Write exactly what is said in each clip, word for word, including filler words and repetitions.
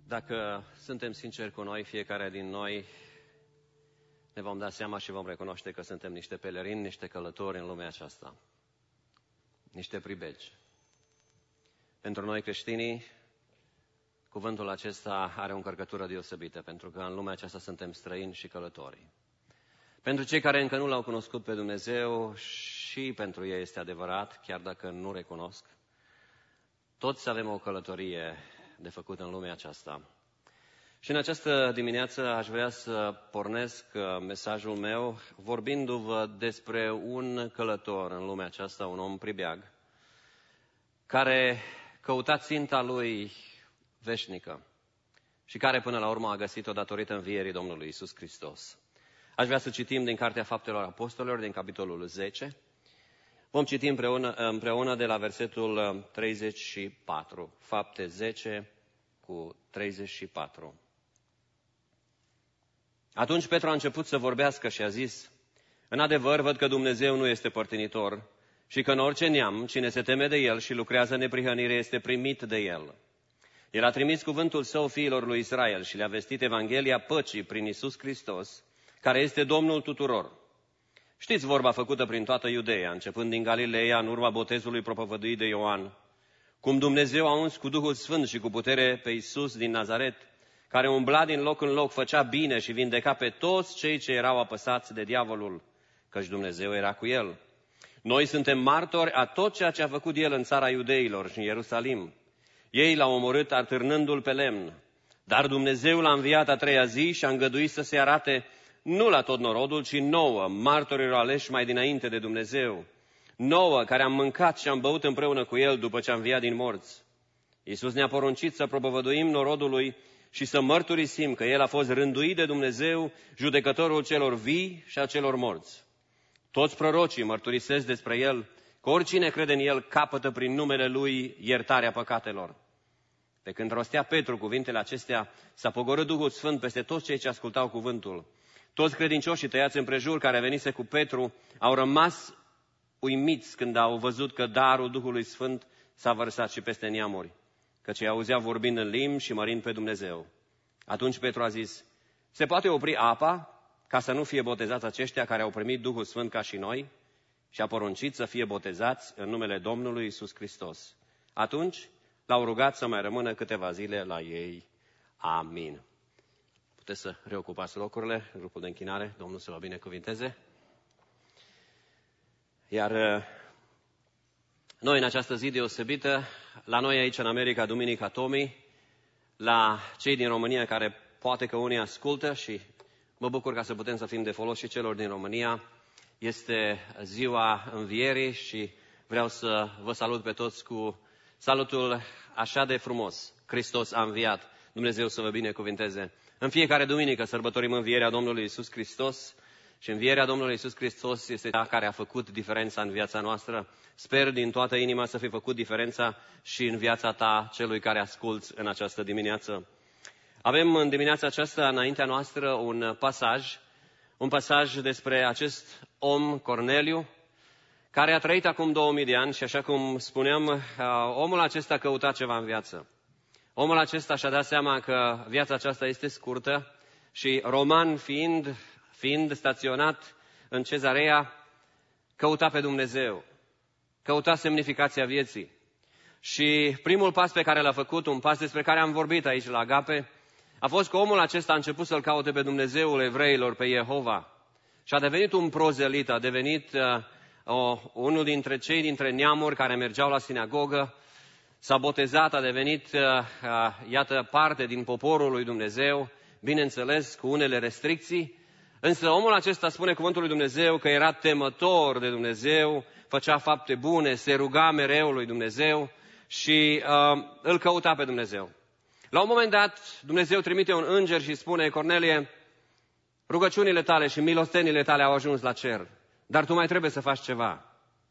Dacă suntem sinceri cu noi, fiecare din noi ne vom da seama și vom recunoaște că suntem niște pelerini, niște călători în lumea aceasta, niște pribegi. Pentru noi creștinii, cuvântul acesta are o încărcătură deosebită, pentru că în lumea aceasta suntem străini și călători. Pentru cei care încă nu L-au cunoscut pe Dumnezeu, și pentru ei este adevărat, chiar dacă nu recunosc, toți avem o călătorie de făcut în lumea aceasta. Și în această dimineață aș vrea să pornesc mesajul meu vorbindu-vă despre un călător în lumea aceasta, un om pribeag, care căuta ținta lui veșnică și care până la urmă a găsit-o datorită învierii Domnului Iisus Hristos. Aș vrea să citim din Cartea Faptelor Apostolilor, din capitolul zece. Vom citi împreună, împreună de la versetul treizeci și patru. Fapte zece cu treizeci și patru. Atunci Petru a început să vorbească și a zis: în adevăr, văd că Dumnezeu nu este părtinitor și că în orice neam, cine se teme de El și lucrează neprihănire este primit de El. El a trimis cuvântul Său fiilor lui Israel și le-a vestit Evanghelia păcii prin Iisus Hristos, care este Domnul tuturor. Știți vorba făcută prin toată Iudeea, începând din Galileea, în urma botezului propovăduit de Ioan, cum Dumnezeu a uns cu Duhul Sfânt și cu putere pe Iisus din Nazaret, care umbla din loc în loc, făcea bine și vindeca pe toți cei ce erau apăsați de diavolul, căci Dumnezeu era cu el. Noi suntem martori a tot ceea ce a făcut el în țara iudeilor și în Ierusalim. Ei l-au omorât atârnându-l pe lemn, dar Dumnezeu l-a înviat a treia zi și a îngăduit să se arate nu la tot norodul, ci nouă, martorilor aleși mai dinainte de Dumnezeu, nouă care am mâncat și am băut împreună cu el după ce a înviat din morți. Iisus ne-a poruncit să propovăduim norodului și să mărturisim că el a fost rânduit de Dumnezeu, judecătorul celor vii și a celor morți. Toți prorocii mărturisesc despre el că oricine crede în el capătă prin numele lui iertarea păcatelor. Pe când rostea Petru cuvintele acestea, s-a pogorât Duhul Sfânt peste toți cei ce ascultau cuvântul. Toți credincioșii tăiați împrejur care venise cu Petru au rămas uimiți când au văzut că darul Duhului Sfânt s-a vărsat și peste neamuri, căci îi auzeau vorbind în limbi și mărind pe Dumnezeu. Atunci Petru a zis: se poate opri apa ca să nu fie botezați aceștia care au primit Duhul Sfânt ca și noi? Și a poruncit să fie botezați în numele Domnului Iisus Hristos. Atunci l-au rugat să mai rămână câteva zile la ei. Amin. Puteți să reocupați locurile, grupul de închinare, Domnul să vă binecuvinteze. Iar noi în această zi deosebită, la noi aici în America, Duminica Tomii, la cei din România care poate că unii ascultă și mă bucur ca să putem să fim de folos și celor din România, este ziua învierii și vreau să vă salut pe toți cu salutul așa de frumos: Hristos a înviat. Dumnezeu să vă binecuvinteze. În fiecare duminică sărbătorim învierea Domnului Iisus Hristos și învierea Domnului Iisus Hristos este cea care a făcut diferența în viața noastră. Sper din toată inima să fi făcut diferența și în viața ta, celui care asculți în această dimineață. Avem în dimineața aceasta înaintea noastră un pasaj, un pasaj despre acest om, Corneliu, care a trăit acum două mii de ani și, așa cum spuneam, omul acesta căuta ceva în viață. Omul acesta și-a dat seama că viața aceasta este scurtă și, roman fiind, fiind staționat în Cezarea, căuta pe Dumnezeu, căuta semnificația vieții. Și primul pas pe care l-a făcut, un pas despre care am vorbit aici la Agape, a fost că omul acesta a început să-L caute pe Dumnezeul evreilor, pe Jehova. Și a devenit un prozelit, a devenit uh, o, unul dintre cei dintre neamuri care mergeau la sinagogă, s-a botezat, a devenit, uh, uh, iată, parte din poporul lui Dumnezeu, bineînțeles cu unele restricții, însă omul acesta, spune cuvântul lui Dumnezeu, că era temător de Dumnezeu, făcea fapte bune, se ruga mereu lui Dumnezeu și uh, îl căuta pe Dumnezeu. La un moment dat, Dumnezeu trimite un înger și spune: Cornelie, rugăciunile tale și milostenile tale au ajuns la cer, dar tu mai trebuie să faci ceva.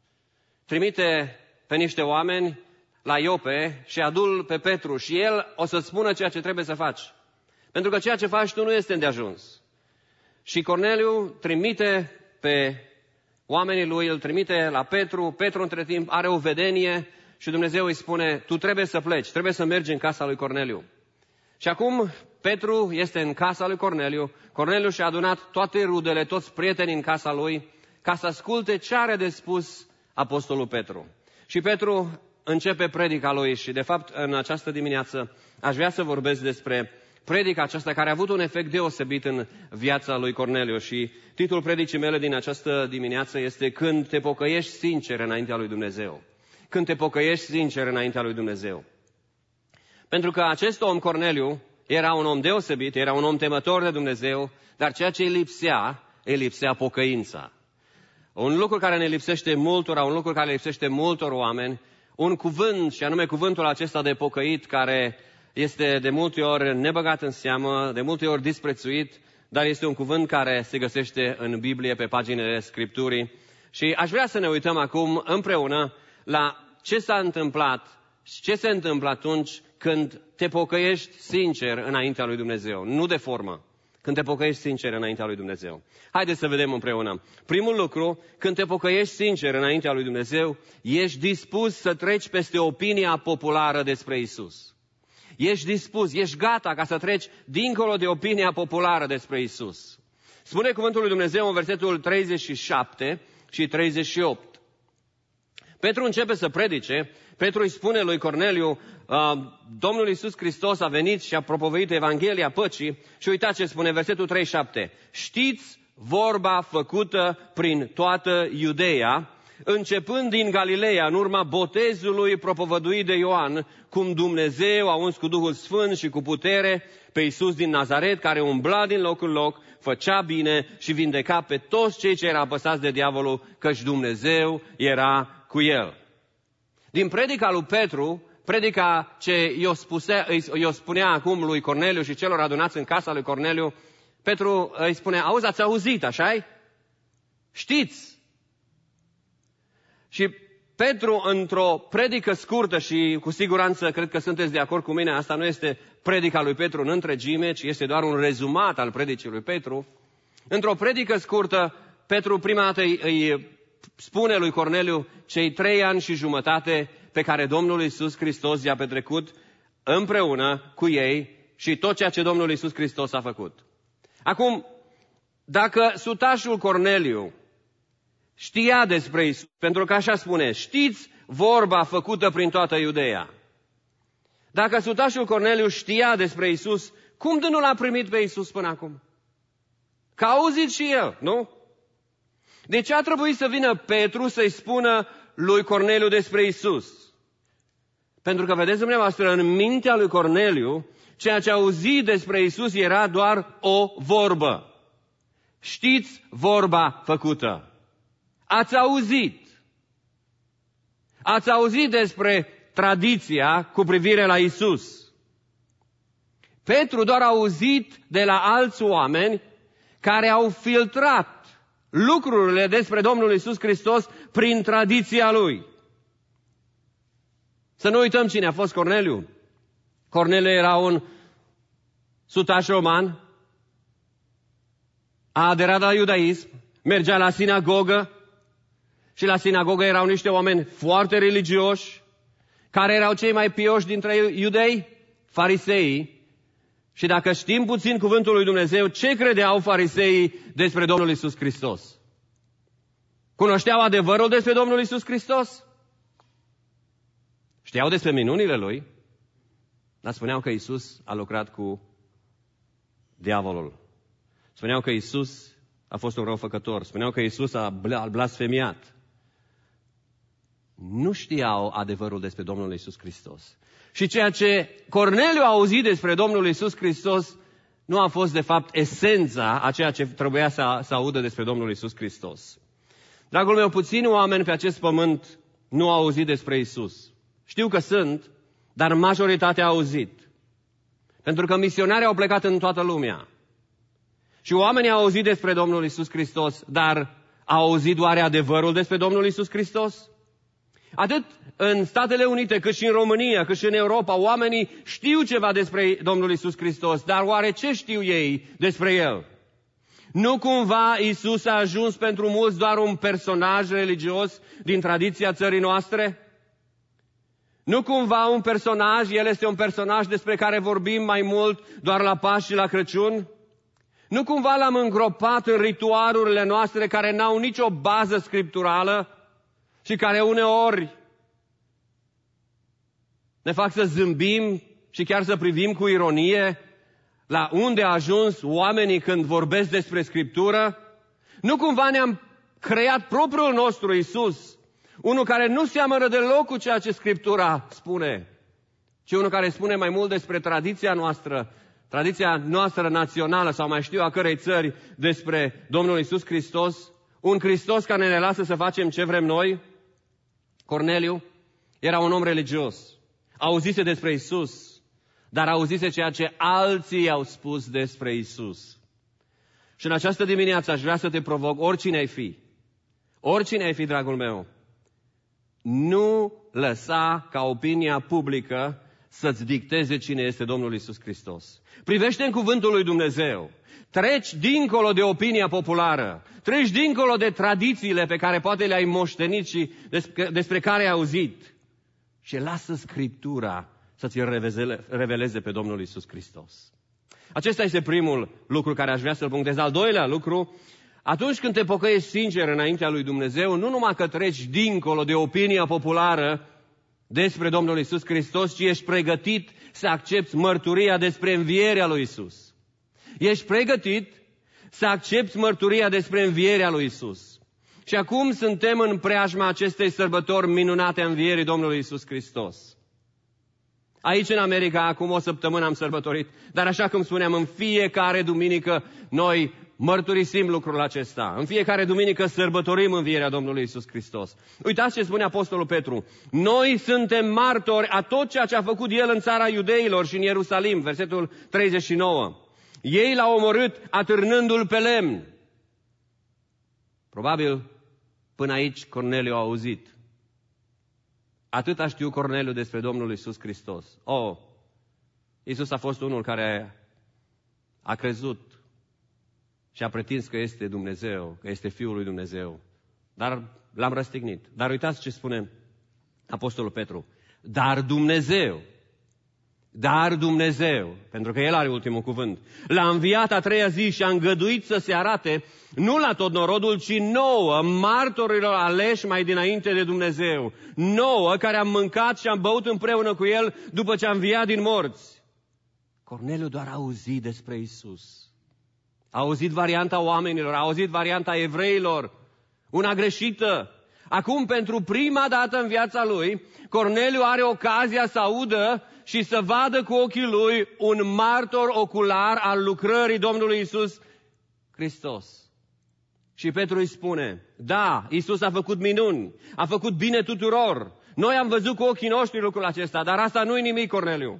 Trimite pe niște oameni la Iope și adu-l pe Petru și el o să-ți spună ceea ce trebuie să faci. Pentru că ceea ce faci tu nu este îndeajuns. Și Corneliu trimite pe oamenii lui, îl trimite la Petru. Petru între timp are o vedenie și Dumnezeu îi spune: tu trebuie să pleci, trebuie să mergi în casa lui Corneliu. Și acum Petru este în casa lui Corneliu. Corneliu și-a adunat toate rudele, toți prietenii în casa lui, ca să asculte ce are de spus apostolul Petru. Și Petru începe predica lui și, de fapt, în această dimineață aș vrea să vorbesc despre predica aceasta care a avut un efect deosebit în viața lui Corneliu. Și titlul predicii mele din această dimineață este Când te pocăiești sincer înaintea lui Dumnezeu. Când te pocăiești sincer înaintea lui Dumnezeu. Pentru că acest om, Corneliu, era un om deosebit, era un om temător de Dumnezeu, dar ceea ce îi lipsea, îi lipsea pocăința. Un lucru care ne lipsește multora, un lucru care lipsește multor oameni, un cuvânt, și anume cuvântul acesta de pocăit, care este de multe ori nebăgat în seamă, de multe ori disprețuit, dar este un cuvânt care se găsește în Biblie, pe paginile Scripturii. Și aș vrea să ne uităm acum împreună la ce s-a întâmplat și ce se întâmplă atunci când te pocăiești sincer înaintea lui Dumnezeu, nu de formă. Când te pocăiești sincer înaintea lui Dumnezeu. Haideți să vedem împreună. Primul lucru, când te pocăiești sincer înaintea lui Dumnezeu, ești dispus să treci peste opinia populară despre Isus. Ești dispus, ești gata ca să treci dincolo de opinia populară despre Isus. Spune cuvântul lui Dumnezeu în versetul treizeci și șapte și treizeci și opt. Petru începe să predice. Petru îi spune lui Corneliu, Domnul Iisus Hristos a venit și a propovăduit Evanghelia păcii și uitați ce spune versetul treizeci și șapte. Știți vorba făcută prin toată Iudeea, începând din Galileea, în urma botezului propovăduit de Ioan, cum Dumnezeu a uns cu Duhul Sfânt și cu putere pe Iisus din Nazaret, care umbla din loc în loc, făcea bine și vindeca pe toți cei ce erau apăsați de diavolul, căci Dumnezeu era cu el. Din predica lui Petru, predica ce i-o, spuse, i-o spunea acum lui Corneliu și celor adunați în casa lui Corneliu, Petru îi spune, auzi, ați auzit, așa-i? Știți? Și Petru, într-o predică scurtă și cu siguranță cred că sunteți de acord cu mine, asta nu este predica lui Petru în întregime, ci este doar un rezumat al predicii lui Petru. Într-o predică scurtă, Petru prima dată îi, îi spune lui Corneliu cei trei ani și jumătate pe care Domnul Iisus Hristos i-a petrecut împreună cu ei și tot ceea ce Domnul Iisus Hristos a făcut. Acum, dacă sutașul Corneliu știa despre Iisus, pentru că așa spune, știți vorba făcută prin toată Iudeea. Dacă sutașul Corneliu știa despre Iisus, cum de nu l-a primit pe Iisus până acum? Că a auzit și el, nu? De ce a trebuit să vină Petru să-i spună lui Corneliu despre Iisus? Pentru că, vedeți dumneavoastră, în mintea lui Corneliu, ceea ce a auzit despre Iisus era doar o vorbă. Știți vorba făcută. Ați auzit. Ați auzit despre tradiția cu privire la Iisus. Petru doar a auzit de la alți oameni care au filtrat lucrurile despre Domnul Iisus Hristos prin tradiția lui. Să nu uităm cine a fost Corneliu. Corneliu era un sutaș roman, a aderat la iudaism, mergea la sinagogă și la sinagogă erau niște oameni foarte religioși. Care erau cei mai pioși dintre iudei? Fariseii. Și dacă știm puțin cuvântul lui Dumnezeu, ce credeau fariseii despre Domnul Iisus Hristos? Cunoșteau adevărul despre Domnul Iisus Hristos? Știau despre minunile Lui? Dar spuneau că Iisus a lucrat cu diavolul. Spuneau că Iisus a fost un răufăcător. Spuneau că Iisus a blasfemiat. Nu știau adevărul despre Domnul Iisus Hristos. Și ceea ce Corneliu a auzit despre Domnul Iisus Hristos nu a fost de fapt esența a ceea ce trebuia să, să audă despre Domnul Iisus Hristos. Dragul meu, puțini oameni pe acest pământ nu au auzit despre Iisus. Știu că sunt, dar majoritatea au auzit. Pentru că misionarii au plecat în toată lumea. Și oamenii au auzit despre Domnul Iisus Hristos, dar au auzit oare adevărul despre Domnul Iisus Hristos? Atât în Statele Unite, cât și în România, cât și în Europa, oamenii știu ceva despre Domnul Iisus Hristos, dar oare ce știu ei despre El? Nu cumva Iisus a ajuns pentru mulți doar un personaj religios din tradiția țării noastre? Nu cumva un personaj, el este un personaj despre care vorbim mai mult doar la Paști și la Crăciun? Nu cumva l-am îngropat în ritualurile noastre care n-au nicio bază scripturală și care uneori ne fac să zâmbim și chiar să privim cu ironie la unde a ajuns oamenii când vorbesc despre Scriptură? Nu cumva ne-am creat propriul nostru Iisus, unul care nu seamănă deloc cu ceea ce Scriptura spune, ci unul care spune mai mult despre tradiția noastră, tradiția noastră națională sau mai știu a cărei țări, despre Domnul Iisus Hristos, un Hristos care ne lasă să facem ce vrem noi? Corneliu era un om religios, auzise despre Iisus, dar auzise ceea ce alții au spus despre Iisus. Și în această dimineață aș vrea să te provoc, oricine ai fi, oricine ai fi, dragul meu, nu lăsa ca opinia publică să-ți dicteze cine este Domnul Iisus Hristos. Privește în cuvântul lui Dumnezeu. Treci dincolo de opinia populară. Treci dincolo de tradițiile pe care poate le-ai moștenit și despre care ai auzit. Și lasă Scriptura să ți reveleze pe Domnul Iisus Hristos. Acesta este primul lucru care aș vrea să-l punctez. Al doilea lucru, atunci când te pocăiești sincer înaintea lui Dumnezeu, nu numai că treci dincolo de opinia populară despre Domnul Iisus Hristos, ci ești pregătit să accepți mărturia despre învierea lui Iisus. Ești pregătit să accepți mărturia despre învierea lui Iisus. Și acum suntem în preajma acestei sărbători minunate a învierii Domnului Iisus Hristos. Aici în America, acum o săptămână am sărbătorit, dar așa cum spuneam, în fiecare duminică noi mărturisim lucrul acesta. În fiecare duminică sărbătorim învierea Domnului Iisus Hristos. Uitați ce spune Apostolul Petru. Noi suntem martori a tot ceea ce a făcut El în țara iudeilor și în Ierusalim, versetul treizeci și nouă. Ei l-au omorât atârnându-l pe lemn. Probabil până aici Corneliu a auzit. Atât a știut Corneliu despre Domnul Iisus Hristos. Oh, Iisus a fost unul care a crezut și a pretins că este Dumnezeu, că este Fiul lui Dumnezeu. Dar l-am răstignit. Dar uitați ce spune Apostolul Petru. Dar Dumnezeu, dar Dumnezeu, pentru că El are ultimul cuvânt, l-a înviat a treia zi și a îngăduit să se arate nu la tot norodul, ci nouă, martorilor aleși mai dinainte de Dumnezeu. Nouă, care am mâncat și am băut împreună cu El după ce a înviat din morți. Corneliu doar a auzit despre Iisus. A auzit varianta oamenilor, a auzit varianta evreilor, una greșită. Acum, pentru prima dată în viața lui, Corneliu are ocazia să audă și să vadă cu ochii lui un martor ocular al lucrării Domnului Iisus Hristos. Și Petru îi spune, da, Iisus a făcut minuni, a făcut bine tuturor. Noi am văzut cu ochii noștri lucrul acesta, dar asta nu-i nimic, Corneliu.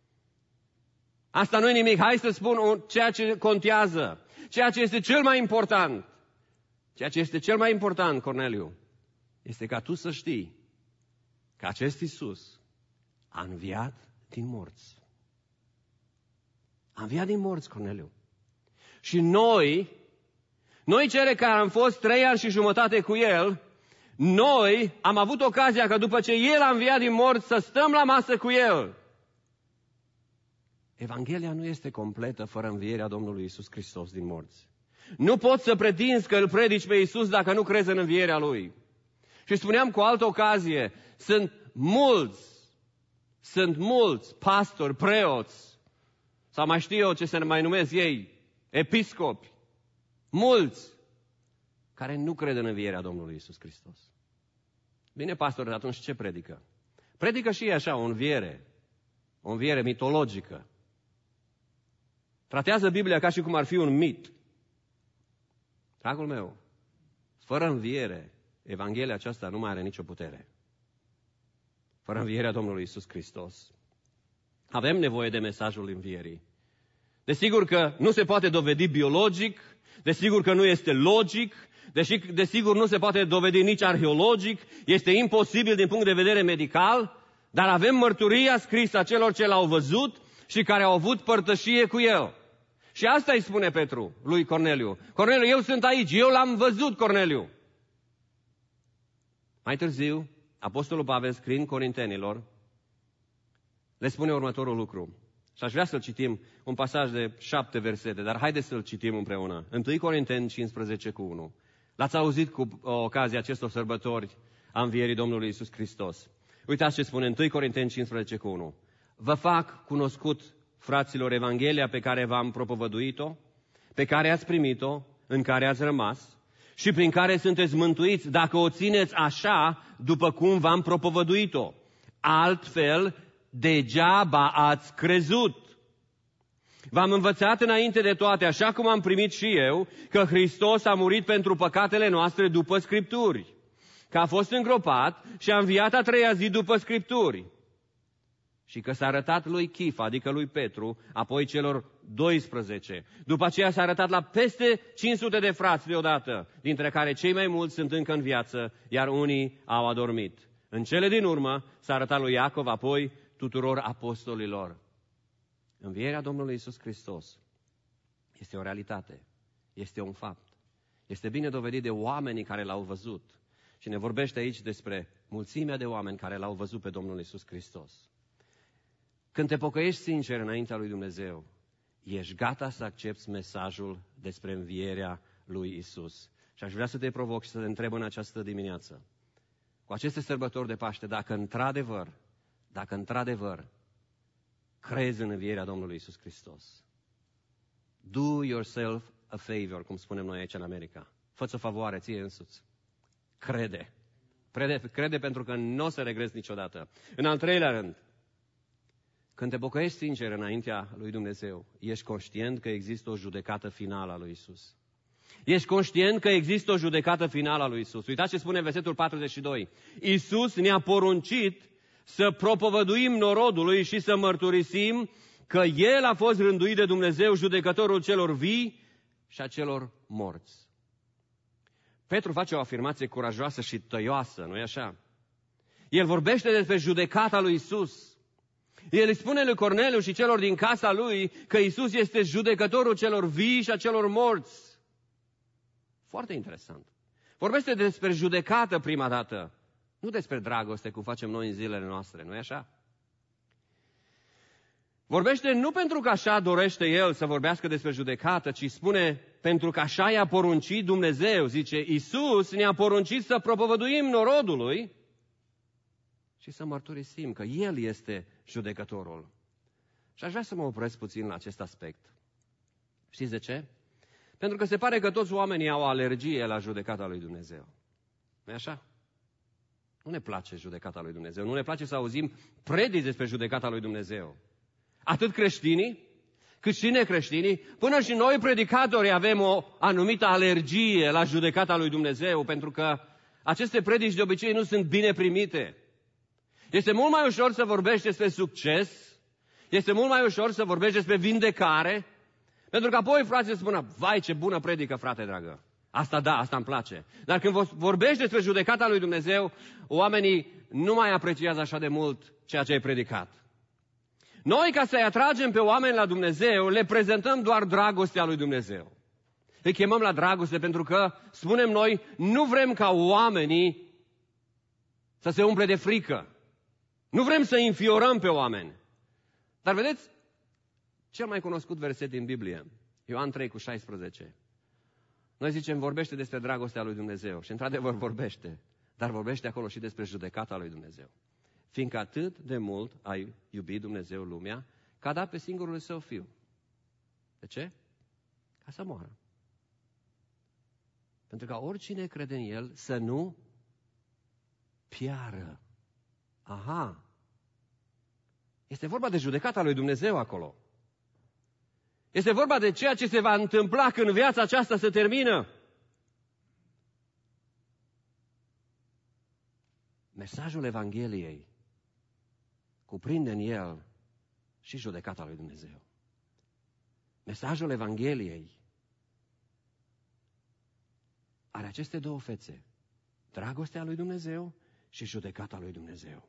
Asta nu-i nimic. Hai să spun ceea ce contează, ceea ce este cel mai important. Ceea ce este cel mai important, Corneliu, este ca tu să știi că acest Iisus a înviat din morți. A înviat din morți, Corneliu. Și noi, noi cele care am fost trei ani și jumătate cu El, noi am avut ocazia că după ce El a înviat din morți să stăm la masă cu El. Evanghelia nu este completă fără învierea Domnului Iisus Hristos din morți. Nu poți să pretinzi că îl predici pe Iisus dacă nu crezi în învierea Lui. Și spuneam cu altă ocazie, sunt mulți, sunt mulți pastori, preoți, sau mai știu eu ce se mai numesc ei, episcopi, mulți care nu cred în învierea Domnului Iisus Hristos. Bine, pastor, atunci ce predică? Predică și așa, o înviere, o înviere mitologică. Tratează Biblia ca și cum ar fi un mit. Dragul meu, fără înviere, Evanghelia aceasta nu mai are nicio putere. Fără învierea Domnului Iisus Hristos. Avem nevoie de mesajul învierii. Desigur că nu se poate dovedi biologic, desigur că nu este logic, deși desigur nu se poate dovedi nici arheologic, este imposibil din punct de vedere medical, dar avem mărturia scrisă a celor ce l-au văzut și care au avut părtășie cu El. Și asta îi spune Petru lui Corneliu. Corneliu, eu sunt aici, eu l-am văzut, Corneliu. Mai târziu, Apostolul Pavel, scriind Corintenilor, le spune următorul lucru. Și aș vrea să-l citim, un pasaj de șapte versete, dar haideți să-l citim împreună. întâi Corinteni cincisprezece cu unu. L-ați auzit cu ocazia acestor sărbători a învierii Domnului Iisus Hristos. Uitați ce spune întâi Corinteni cincisprezece cu unu. Vă fac cunoscut, fraților, Evanghelia pe care v-am propovăduit-o, pe care ați primit-o, în care ați rămas și prin care sunteți mântuiți, dacă o țineți așa după cum v-am propovăduit-o. Altfel, degeaba ați crezut. V-am învățat înainte de toate, așa cum am primit și eu, că Hristos a murit pentru păcatele noastre după Scripturi, că a fost îngropat și a înviat a treia zi după Scripturi și că s-a arătat lui Chif, adică lui Petru, apoi celor doisprezece. După aceea s-a arătat la peste cinci sute de frați deodată, dintre care cei mai mulți sunt încă în viață, iar unii au adormit. În cele din urmă s-a arătat lui Iacov, apoi tuturor apostolilor. Învierea Domnului Iisus Hristos este o realitate, este un fapt. Este bine dovedit de oamenii care l-au văzut. Și ne vorbește aici despre mulțimea de oameni care l-au văzut pe Domnul Iisus Hristos. Când te pocăiești sincer înaintea lui Dumnezeu, ești gata să accepți mesajul despre învierea lui Iisus. Și aș vrea să te provoc și să te întreb în această dimineață, cu aceste sărbători de Paște, dacă într-adevăr, dacă într-adevăr crezi în învierea Domnului Iisus Hristos. Do yourself a favor, cum spunem noi aici în America. Fă-ți o favoare ție însuți. Crede. Crede, crede pentru că nu o să regrezi niciodată. În al treilea rând, când te pocăiești sincer înaintea lui Dumnezeu, ești conștient că există o judecată finală a lui Iisus. Ești conștient că există o judecată finală a lui Iisus. Uitați ce spune versetul patruzeci și doi. Iisus ne-a poruncit să propovăduim norodului și să mărturisim că El a fost rânduit de Dumnezeu, judecătorul celor vii și a celor morți. Petru face o afirmație curajoasă și tăioasă, nu-i așa? El vorbește despre judecata lui Iisus. El îi spune lui Corneliu și celor din casa lui că Iisus este judecătorul celor vii și a celor morți. Foarte interesant. Vorbește despre judecată prima dată, nu despre dragoste, cum facem noi în zilele noastre, nu-i așa? Vorbește nu pentru că așa dorește El să vorbească despre judecată, ci spune pentru că așa i-a poruncit Dumnezeu. Zice, Iisus ne-a poruncit să propovăduim norodului și să mărturisim că El este judecătorul. Și aș vrea să mă opresc puțin la acest aspect. Știți de ce? Pentru că se pare că toți oamenii au alergie la judecata lui Dumnezeu. Nu-i așa? Nu ne place judecata lui Dumnezeu. Nu ne place să auzim predici despre judecata lui Dumnezeu. Atât creștinii, cât și necreștinii, până și noi predicatori avem o anumită alergie la judecata lui Dumnezeu, pentru că aceste predici de obicei nu sunt bine primite. Este mult mai ușor să vorbești despre succes, este mult mai ușor să vorbești despre vindecare, pentru că apoi frații spună, vai ce bună predică, frate dragă. Asta da, asta îmi place. Dar când vorbești despre judecata lui Dumnezeu, oamenii nu mai apreciază așa de mult ceea ce ai predicat. Noi, ca să-i atragem pe oameni la Dumnezeu, le prezentăm doar dragostea lui Dumnezeu. Îi chemăm la dragoste pentru că, spunem noi, nu vrem ca oamenii să se umple de frică. Nu vrem să înfiorăm pe oameni. Dar vedeți, cel mai cunoscut verset din Biblie, Ioan trei cu șaisprezece. Noi zicem, vorbește despre dragostea lui Dumnezeu. Și într-adevăr vorbește. Dar vorbește acolo și despre judecata lui Dumnezeu. Fiindcă atât de mult a iubit Dumnezeu lumea, că a dat pe singurul Său Fiu. De ce? Ca să moară. Pentru ca oricine crede în El să nu piară. Aha! Este vorba de judecata lui Dumnezeu acolo. Este vorba de ceea ce se va întâmpla când viața aceasta se termină. Mesajul Evangheliei cuprinde în el și judecata lui Dumnezeu. Mesajul Evangheliei are aceste două fețe. Dragostea lui Dumnezeu și judecata lui Dumnezeu.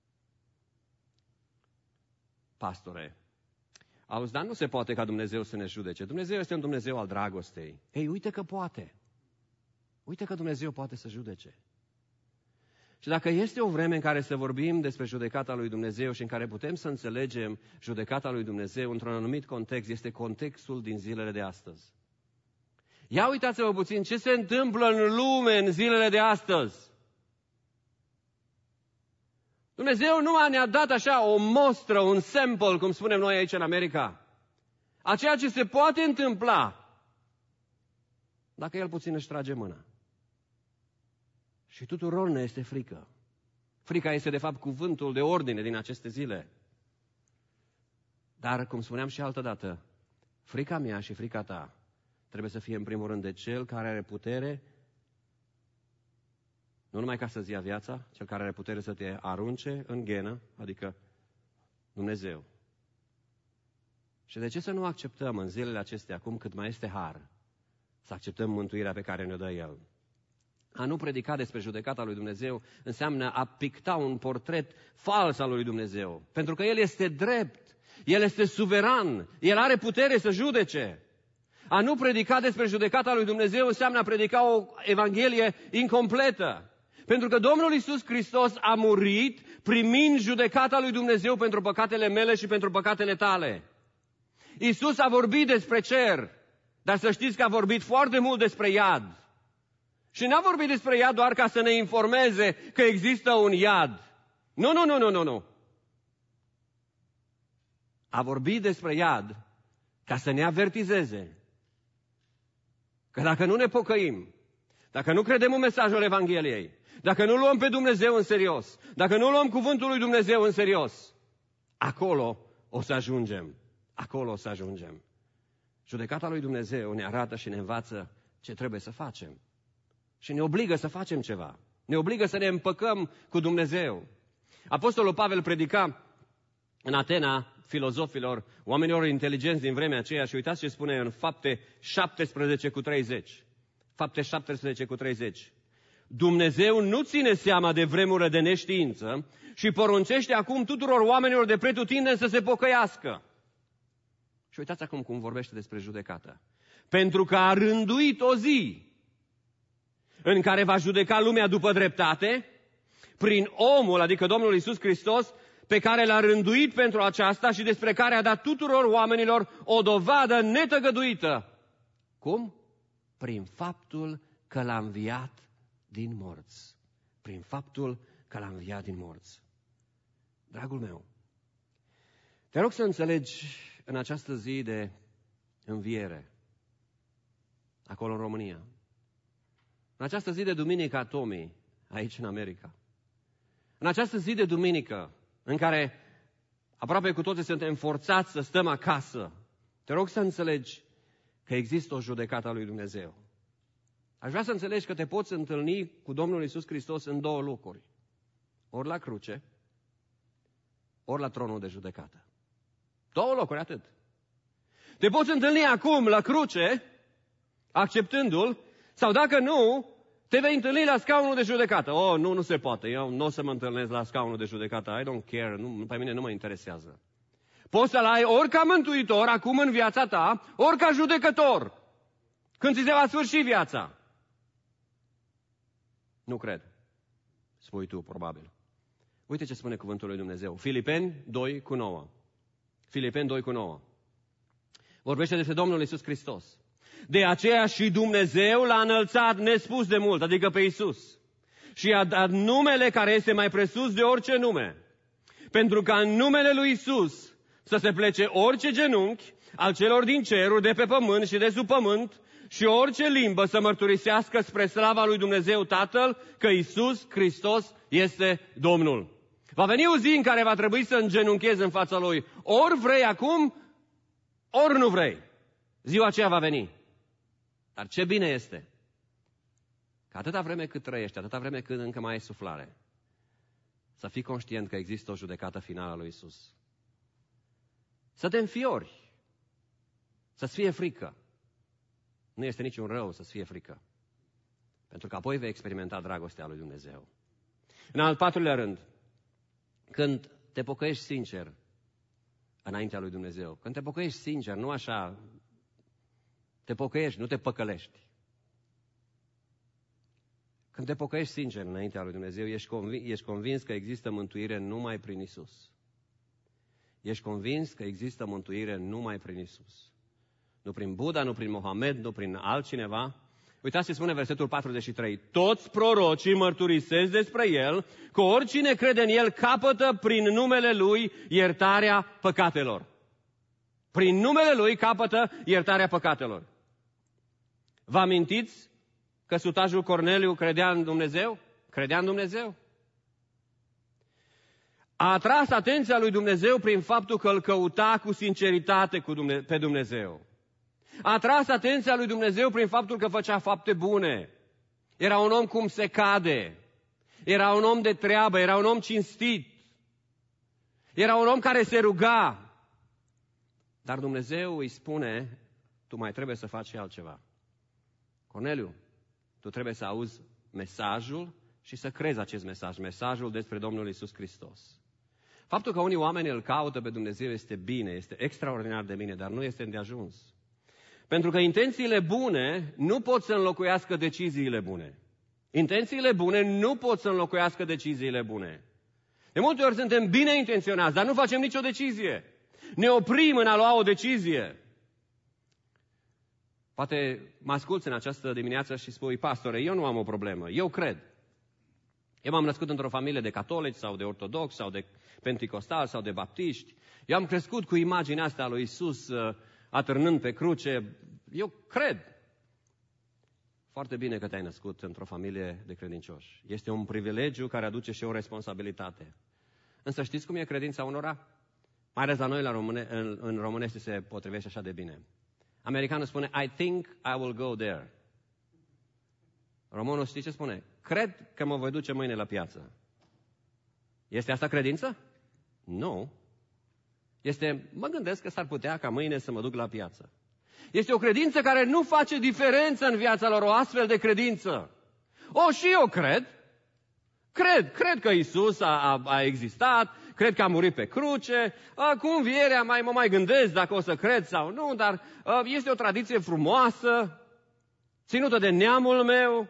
Pastore, auzi, dar nu se poate ca Dumnezeu să ne judece. Dumnezeu este un Dumnezeu al dragostei. Ei, uite că poate. Uite că Dumnezeu poate să judece. Și dacă este o vreme în care să vorbim despre judecata lui Dumnezeu și în care putem să înțelegem judecata lui Dumnezeu într-un anumit context, este contextul din zilele de astăzi. Ia uitați-vă puțin ce se întâmplă în lume în zilele de astăzi. Dumnezeu nu ne-a dat așa o mostră, un sample, cum spunem noi aici în America, a ceea ce se poate întâmpla dacă El puțin își trage mâna. Și tuturor ne este frică. Frica este de fapt cuvântul de ordine din aceste zile. Dar, cum spuneam și altădată, frica mea și frica ta trebuie să fie în primul rând de Cel care are putere, nu numai ca să-ți ia viața, Cel care are putere să te arunce în ghenă, adică Dumnezeu. Și de ce să nu acceptăm în zilele acestea, acum cât mai este har, să acceptăm mântuirea pe care ne-o dă El? A nu predica despre judecata lui Dumnezeu înseamnă a picta un portret fals al lui Dumnezeu. Pentru că El este drept, El este suveran, El are putere să judece. A nu predica despre judecata lui Dumnezeu înseamnă a predica o evanghelie incompletă. Pentru că Domnul Iisus Hristos a murit primind judecata lui Dumnezeu pentru păcatele mele și pentru păcatele tale. Iisus a vorbit despre cer, dar să știți că a vorbit foarte mult despre iad. Și n-a vorbit despre iad doar ca să ne informeze că există un iad. Nu, nu, nu, nu, nu, nu. A vorbit despre iad ca să ne avertizeze că dacă nu ne pocăim, dacă nu credem în mesajul Evangheliei, dacă nu luăm pe Dumnezeu în serios, dacă nu luăm cuvântul lui Dumnezeu în serios, acolo o să ajungem. Acolo o să ajungem. Judecata lui Dumnezeu ne arată și ne învață ce trebuie să facem. Și ne obligă să facem ceva. Ne obligă să ne împăcăm cu Dumnezeu. Apostolul Pavel predica în Atena filozofilor, oamenilor inteligenți din vremea aceea și uitați ce spune în Fapte șaptesprezece cu treizeci. Fapte șaptesprezece cu treizeci. Dumnezeu nu ține seama de vremurile de neștiință și poruncește acum tuturor oamenilor de pretutindeni să se pocăiască. Și uitați acum cum vorbește despre judecată. Pentru că a rânduit o zi în care va judeca lumea după dreptate, prin omul, adică Domnul Iisus Hristos, pe care l-a rânduit pentru aceasta și despre care a dat tuturor oamenilor o dovadă netăgăduită. Cum? Prin faptul că l-a înviat din morți. Prin faptul că l-a înviat din morți. Dragul meu, te rog să înțelegi în această zi de înviere, acolo în România, în această zi de duminică a Tomii, aici în America, în această zi de duminică în care aproape cu toții suntem forțați să stăm acasă, te rog să înțelegi că există o judecată a lui Dumnezeu. Aș vrea să înțelegi că te poți întâlni cu Domnul Iisus Hristos în două locuri. Ori la cruce, ori la tronul de judecată. Două locuri, atât. Te poți întâlni acum la cruce, acceptându-L, sau dacă nu, te vei întâlni la scaunul de judecată. Oh, nu, nu se poate. Eu nu o să mă întâlnesc la scaunul de judecată. I don't care. Nu, pe mine nu mă interesează. Poți să-L ai ori ca mântuitor, acum în viața ta, ori ca judecător, când ți se va sfârși viața. Nu cred. Spui tu, probabil. Uite ce spune cuvântul lui Dumnezeu. Filipeni doi cu nouă. Filipeni doi cu nouă. Vorbește despre Domnul Iisus Hristos. De aceea și Dumnezeu l-a înălțat nespus de mult, adică pe Iisus. Și a dat numele care este mai presus de orice nume. Pentru ca în numele lui Iisus să se plece orice genunchi al celor din ceruri, de pe pământ și de sub pământ, și orice limbă să mărturisească spre slava lui Dumnezeu Tatăl că Iisus Hristos este Domnul. Va veni o zi în care va trebui să îngenunchezi în fața Lui. Ori vrei acum, ori nu vrei. Ziua aceea va veni. Dar ce bine este că atâta vreme cât trăiești, atâta vreme cât încă mai ai suflare, să fii conștient că există o judecată finală a lui Iisus. Să te înfiori, să-ți fie frică. Nu este niciun rău să-ți fie frică. Pentru că apoi vei experimenta dragostea lui Dumnezeu. În al patrulea rând, când te pocăiești sincer înaintea lui Dumnezeu, când te pocăiești sincer, nu așa, te pocăiești, nu te păcălești. Când te pocăiești sincer înaintea lui Dumnezeu, ești convins, ești convins că există mântuire numai prin Isus. Ești convins că există mântuire numai prin Isus. Nu prin Buddha, nu prin Mohamed, nu prin altcineva. Uitați ce spune versetul patruzeci și trei. Toți prorocii mărturisesc despre El că oricine crede în El capătă prin numele Lui iertarea păcatelor. Prin numele Lui capătă iertarea păcatelor. Vă amintiți că sutajul Corneliu credea în Dumnezeu? Credea în Dumnezeu. A atras atenția lui Dumnezeu prin faptul că îl căuta cu sinceritate pe Dumnezeu. A atras atenția lui Dumnezeu prin faptul că făcea fapte bune. Era un om cum se cade. Era un om de treabă, era un om cinstit. Era un om care se ruga. Dar Dumnezeu îi spune, tu mai trebuie să faci și altceva. Corneliu, tu trebuie să auzi mesajul și să crezi acest mesaj, mesajul despre Domnul Iisus Hristos. Faptul că unii oameni îl caută pe Dumnezeu este bine, este extraordinar de bine, dar nu este îndeajuns. Pentru că intențiile bune nu pot să înlocuiască deciziile bune. Intențiile bune nu pot să înlocuiască deciziile bune. De multe ori suntem bine intenționați, dar nu facem nicio decizie. Ne oprim în a lua o decizie. Poate mă asculți în această dimineață și spui, pastore, eu nu am o problemă, eu cred. Eu m-am născut într-o familie de catolici sau de ortodoxi sau de penticostali sau de baptiști. Eu am crescut cu imaginea asta a lui Iisus atârnând pe cruce. Eu cred. Foarte bine că te-ai născut într-o familie de credincioși. Este un privilegiu care aduce și o responsabilitate. Însă știți cum e credința unora? Mai ales la noi la române, în, în românește se potrivește așa de bine. Americanul spune, I think I will go there. Românul știi ce spune? Cred că mă voi duce mâine la piață. Este asta credință? Nu. Este, mă gândesc că s-ar putea ca mâine să mă duc la piață. Este o credință care nu face diferență în viața lor, o astfel de credință. O, și eu cred. Cred, cred că Iisus a, a, a existat, cred că a murit pe cruce, a, cu învierea mai, mă mai gândesc dacă o să cred sau nu, dar a, este o tradiție frumoasă, ținută de neamul meu,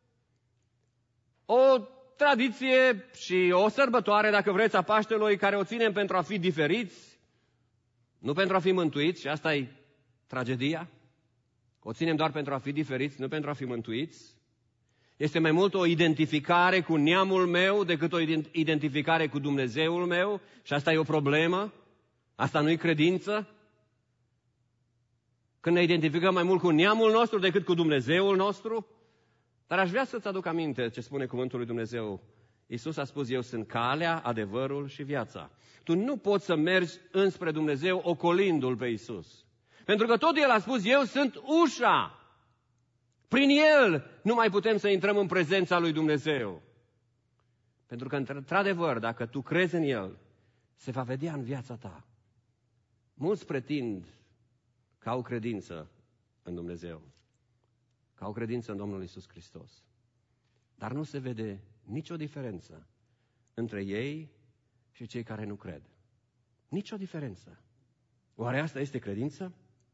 o tradiție și o sărbătoare, dacă vreți, a Paștelui, care o ținem pentru a fi diferiți, nu pentru a fi mântuiți, și asta e tragedia. O ținem doar pentru a fi diferiți, nu pentru a fi mântuiți. Este mai mult o identificare cu neamul meu decât o identificare cu Dumnezeul meu și asta e o problemă. Asta nu e credință. Când ne identificăm mai mult cu neamul nostru decât cu Dumnezeul nostru. Dar aș vrea să-ți aduc aminte ce spune cuvântul lui Dumnezeu. Iisus a spus, eu sunt calea, adevărul și viața. Tu nu poți să mergi înspre Dumnezeu ocolindu-L pe Iisus. Pentru că tot El a spus, eu sunt ușa. Prin El nu mai putem să intrăm în prezența lui Dumnezeu. Pentru că, într-adevăr, dacă tu crezi în El, se va vedea în viața ta. Mulți pretind că au credință în Dumnezeu, că au credință în Domnul Iisus Hristos. Dar nu se vede nicio diferență între ei și cei care nu cred. Nicio diferență. Oare asta este credință?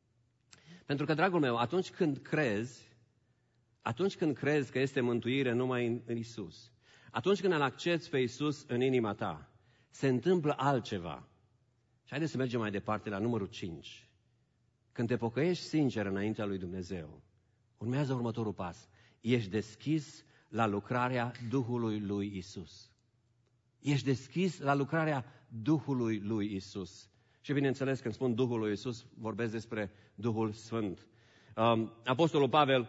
Pentru că, dragul meu, atunci când crezi, atunci când crezi că este mântuire numai în Iisus, atunci când îl accepți pe Iisus în inima ta, se întâmplă altceva. Și haideți să mergem mai departe la numărul cinci. Când te pocăiești sincer înaintea lui Dumnezeu, urmează următorul pas. Ești deschis la lucrarea Duhului lui Iisus. Ești deschis la lucrarea Duhului lui Iisus. Și bineînțeles, când spun Duhul lui Iisus, vorbesc despre Duhul Sfânt. Um, Apostolul Pavel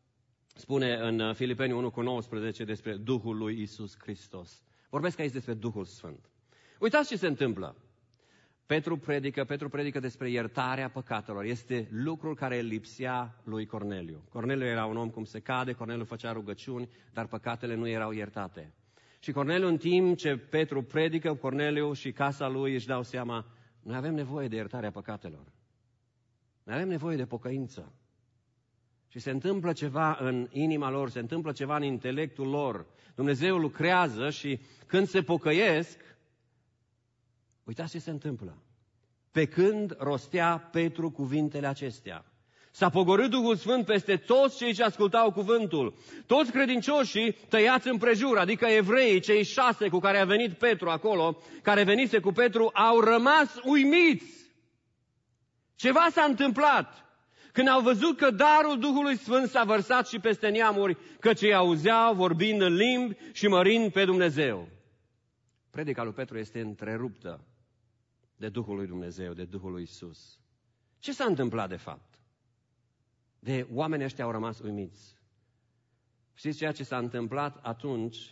spune în Filipeni unu cu nouăsprezece despre Duhul lui Iisus Hristos. Vorbesc aici despre Duhul Sfânt. Uitați ce se întâmplă. Petru predică, Petru predică despre iertarea păcatelor. Este lucrul care lipsea lui Corneliu. Corneliu era un om cum se cade, Corneliu făcea rugăciuni, dar păcatele nu erau iertate. Și Corneliu, în timp ce Petru predică, Corneliu și casa lui își dau seama, noi avem nevoie de iertarea păcatelor. Noi avem nevoie de pocăință. Și se întâmplă ceva în inima lor, se întâmplă ceva în intelectul lor. Dumnezeu lucrează și când se pocăiesc, uitați ce se întâmplă. Pe când rostea Petru cuvintele acestea, S-a pogorât Duhul Sfânt peste toți cei ce ascultau cuvântul. Toți credincioșii tăiați împrejur, adică evreii, cei șase cu care a venit Petru acolo, care venise cu Petru, au rămas uimiți. Ceva s-a întâmplat când au văzut că darul Duhului Sfânt s-a vărsat și peste neamuri, că cei auzeau vorbind în limbi și mărind pe Dumnezeu. Predica lui Petru este întreruptă de Duhul lui Dumnezeu, de Duhul lui Iisus. Ce s-a întâmplat de fapt? De oamenii ăștia au rămas uimiți. Știți ceea ce s-a întâmplat atunci?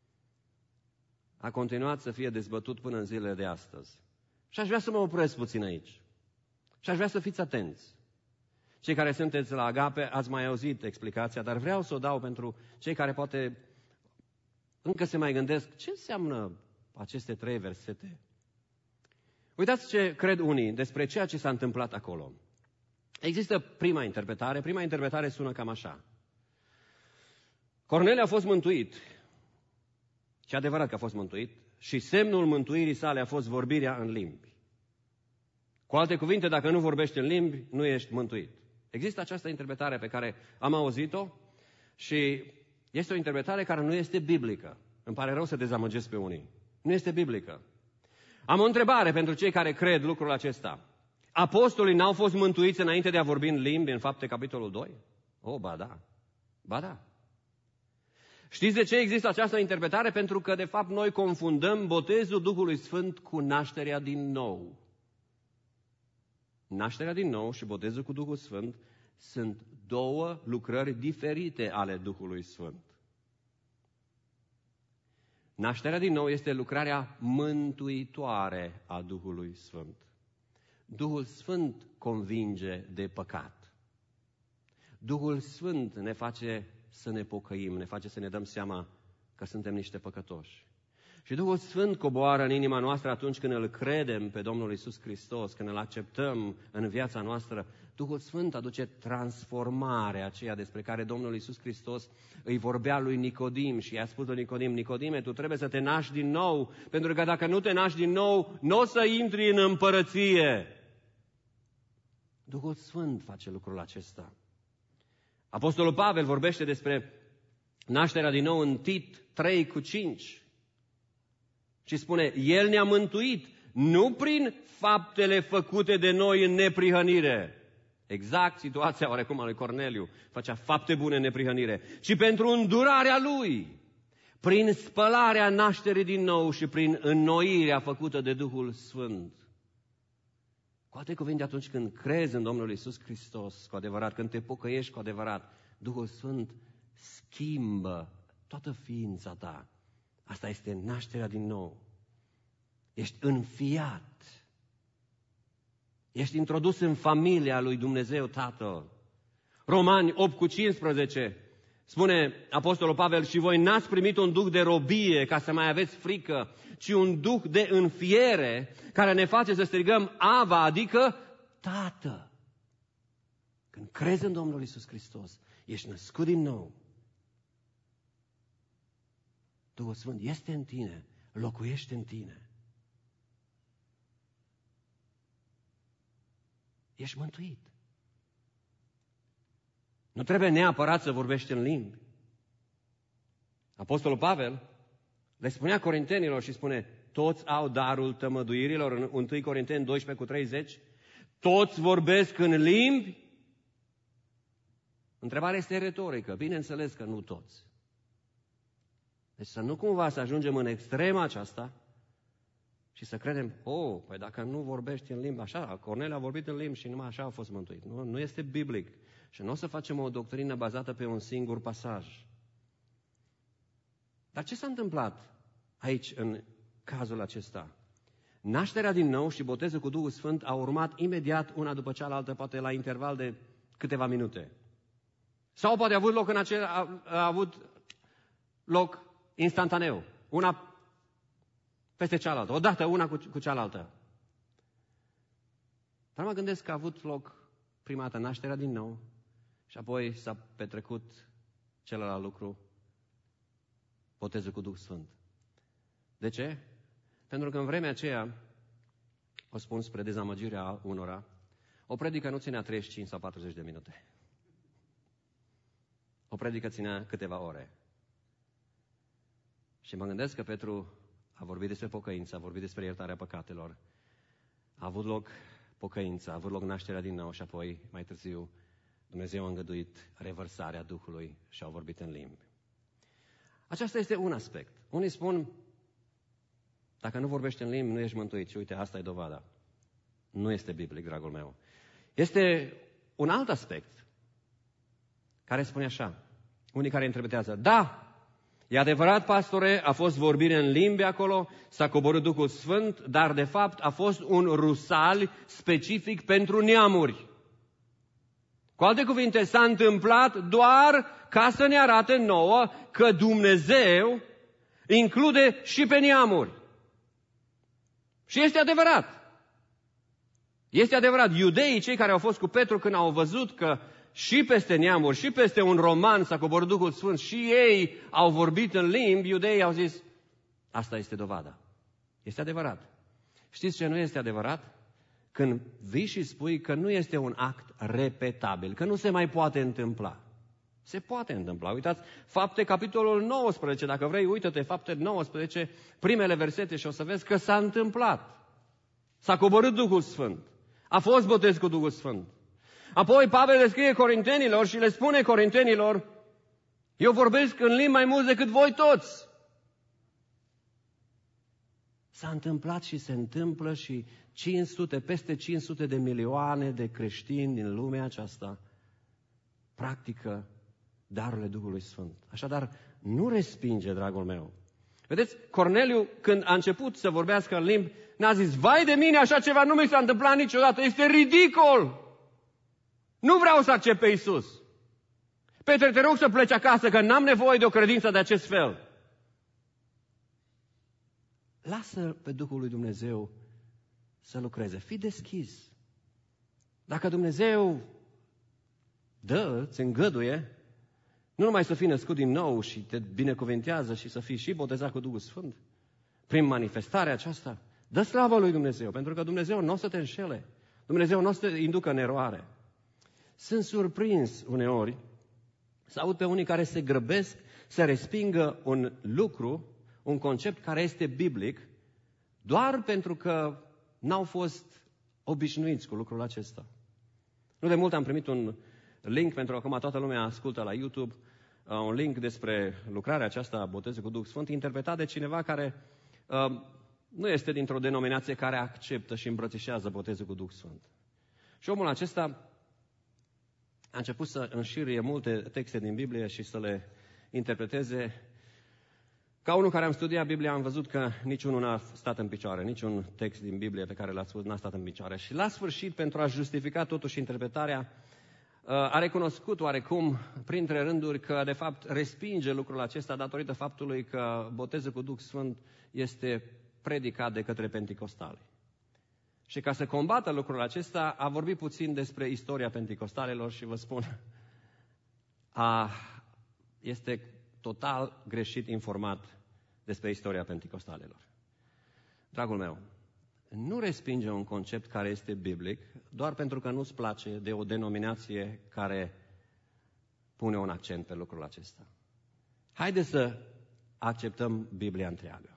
A continuat să fie dezbătut până în zilele de astăzi. Și aș vrea să mă opresc puțin aici. Și aș vrea să fiți atenți. Cei care sunteți la Agape ați mai auzit explicația, dar vreau să o dau pentru cei care poate încă se mai gândesc ce înseamnă aceste trei versete. Uitați ce cred unii despre ceea ce s-a întâmplat acolo. Există prima interpretare. Prima interpretare sună cam așa. Corneliu a fost mântuit. Și adevărat că a fost mântuit. Și semnul mântuirii sale a fost vorbirea în limbi. Cu alte cuvinte, dacă nu vorbești în limbi, nu ești mântuit. Există această interpretare pe care am auzit-o și este o interpretare care nu este biblică. Îmi pare rău să dezamăgesc pe unii. Nu este biblică. Am o întrebare pentru cei care cred lucrul acesta. Apostolii n-au fost mântuiți înainte de a vorbi în limbi, în Fapte, capitolul doi? Oh, ba da. Ba da. Știți de ce există această interpretare? Pentru că, de fapt, noi confundăm botezul Duhului Sfânt cu nașterea din nou. Nașterea din nou și botezul cu Duhul Sfânt sunt două lucrări diferite ale Duhului Sfânt. Nașterea din nou este lucrarea mântuitoare a Duhului Sfânt. Duhul Sfânt convinge de păcat. Duhul Sfânt ne face să ne pocăim, ne face să ne dăm seama că suntem niște păcătoși. Și Duhul Sfânt coboară în inima noastră atunci când îl credem pe Domnul Iisus Hristos, când îl acceptăm în viața noastră. Duhul Sfânt aduce transformarea aceea despre care Domnul Iisus Hristos îi vorbea lui Nicodim și i-a spus lui Nicodim: Nicodime, tu trebuie să te naști din nou, pentru că dacă nu te naști din nou, nu o să intri în împărăție. Duhul Sfânt face lucrul acesta. Apostolul Pavel vorbește despre nașterea din nou în Tit trei cu cinci. Și spune, El ne-a mântuit, nu prin faptele făcute de noi în neprihănire. Exact situația oarecum a lui Corneliu, făcea fapte bune în neprihănire, ci pentru îndurarea Lui, prin spălarea nașterii din nou și prin înnoirea făcută de Duhul Sfânt. Cu alte cuvinte, atunci când crezi în Domnul Iisus Hristos, cu adevărat, când te pocăiești cu adevărat, Duhul Sfânt schimbă toată ființa ta. Asta este nașterea din nou. Ești înfiat. Ești introdus în familia lui Dumnezeu Tatăl. Romani opt cu cincisprezece spune Apostolul Pavel: și voi n-ați primit un duh de robie ca să mai aveți frică, ci un duh de înfiere care ne face să strigăm Aba, adică Tată. Când crezi în Domnul Iisus Hristos, ești născut din nou. Duhul Sfânt este în tine, locuiește în tine. Ești mântuit. Nu trebuie neapărat să vorbești în limbi. Apostolul Pavel le spunea corintenilor și spune: toți au darul tămăduirilor, în întâi Corinteni doisprezece cu treizeci, toți vorbesc în limbi. Întrebarea este retorică, bineînțeles că nu toți. Deci să nu cumva să ajungem în extrema aceasta și să credem, oh, păi dacă nu vorbești în limbi, așa, Corneliu a vorbit în limbi și numai așa a fost mântuit. Nu, nu este biblic. Și nu o să facem o doctrină bazată pe un singur pasaj. Dar ce s-a întâmplat aici, în cazul acesta? Nașterea din nou și botezul cu Duhul Sfânt au urmat imediat una după cealaltă, poate la interval de câteva minute. Sau poate a avut loc în acel, a, a avut loc instantaneu, una peste cealaltă, odată una cu, cu cealaltă. Dar mă gândesc că a avut loc prima dată nașterea din nou și apoi s-a petrecut celălalt lucru, botezul cu Duh Sfânt. De ce? Pentru că în vremea aceea, o spun spre dezamăgirea unora, O predică nu ținea treizeci și cinci sau patruzeci de minute. O predică ținea câteva ore. Și mă gândesc că Petru a vorbit despre pocăință, a vorbit despre iertarea păcatelor. A avut loc pocăința, a avut loc nașterea din nou și apoi, mai târziu, Dumnezeu a îngăduit revărsarea Duhului și au vorbit în limbi. Acesta este un aspect. Unii spun, dacă nu vorbești în limbi, nu ești mântuit. Și uite, asta e dovada. Nu este biblic, dragul meu. Este un alt aspect care spune așa. Unii care interpretează, da, e adevărat, pastore, a fost vorbire în limbi acolo, s-a coborât Duhul Sfânt, dar de fapt a fost un rusal specific pentru neamuri. Cu alte cuvinte, s-a întâmplat doar ca să ne arate nouă că Dumnezeu include și pe neamuri. Și este adevărat. Este adevărat. Iudeii, cei care au fost cu Petru când au văzut că și peste neamuri, și peste un roman s-a coborât Duhul Sfânt și ei au vorbit în limbi, iudeii au zis, asta este dovada. Este adevărat. Știți ce nu este adevărat? Când vii și spui că nu este un act repetabil, că nu se mai poate întâmpla. Se poate întâmpla. Uitați, Fapte, capitolul nouăsprezece, dacă vrei, uită-te, Fapte nouăsprezece, primele versete și o să vezi că s-a întâmplat. S-a coborât Duhul Sfânt. A fost botez cu Duhul Sfânt. Apoi Pavel le scrie corintenilor și le spune corintenilor, eu vorbesc în limbi mai mulți decât voi toți. S-a întâmplat și se întâmplă și cinci sute, peste cinci sute de milioane de creștini din lumea aceasta practică darurile Duhului Sfânt. Așadar, nu respinge, dragul meu. Vedeți, Corneliu, când a început să vorbească în limbi, n-a zis, vai de mine, așa ceva nu mi s-a întâmplat niciodată, este ridicol! Nu vreau să accept pe Iisus. Petre, te rog să pleci acasă, că n-am nevoie de o credință de acest fel. Lasă pe Duhul lui Dumnezeu să lucreze. Fii deschis. Dacă Dumnezeu dă, îți îngăduie, nu numai să fii născut din nou și te binecuvintează și să fii și botezat cu Duhul Sfânt, prin manifestarea aceasta, dă slavă lui Dumnezeu, pentru că Dumnezeu nu o să te înșele. Dumnezeu nu o să te inducă în eroare. Sunt surprins uneori să aud pe unii care se grăbesc să respingă un lucru, un concept care este biblic, doar pentru că n-au fost obișnuiți cu lucrul acesta. Nu de mult am primit un link, pentru că acum toată lumea ascultă la YouTube, un link despre lucrarea aceasta a botezului cu Duhul Sfânt, interpretat de cineva care uh, nu este dintr-o denominație care acceptă și îmbrățișează botezul cu Duhul Sfânt. Și omul acesta a început să înșirie multe texte din Biblie și să le interpreteze. Ca unul care am studiat Biblia, am văzut că niciunul n-a stat în picioare, niciun text din Biblie pe care l-a spus n-a stat în picioare. Și la sfârșit, pentru a justifica totuși interpretarea, a recunoscut oarecum, printre rânduri, că de fapt respinge lucrul acesta datorită faptului că botezul cu Duh Sfânt este predicat de către penticostali. Și ca să combată lucrul acesta, a vorbit puțin despre istoria penticostalelor și vă spun, a, este total greșit informat despre istoria penticostalelor. Dragul meu, nu respinge un concept care este biblic doar pentru că nu-ți place de o denominație care pune un accent pe lucrul acesta. Haideți să acceptăm Biblia întreagă.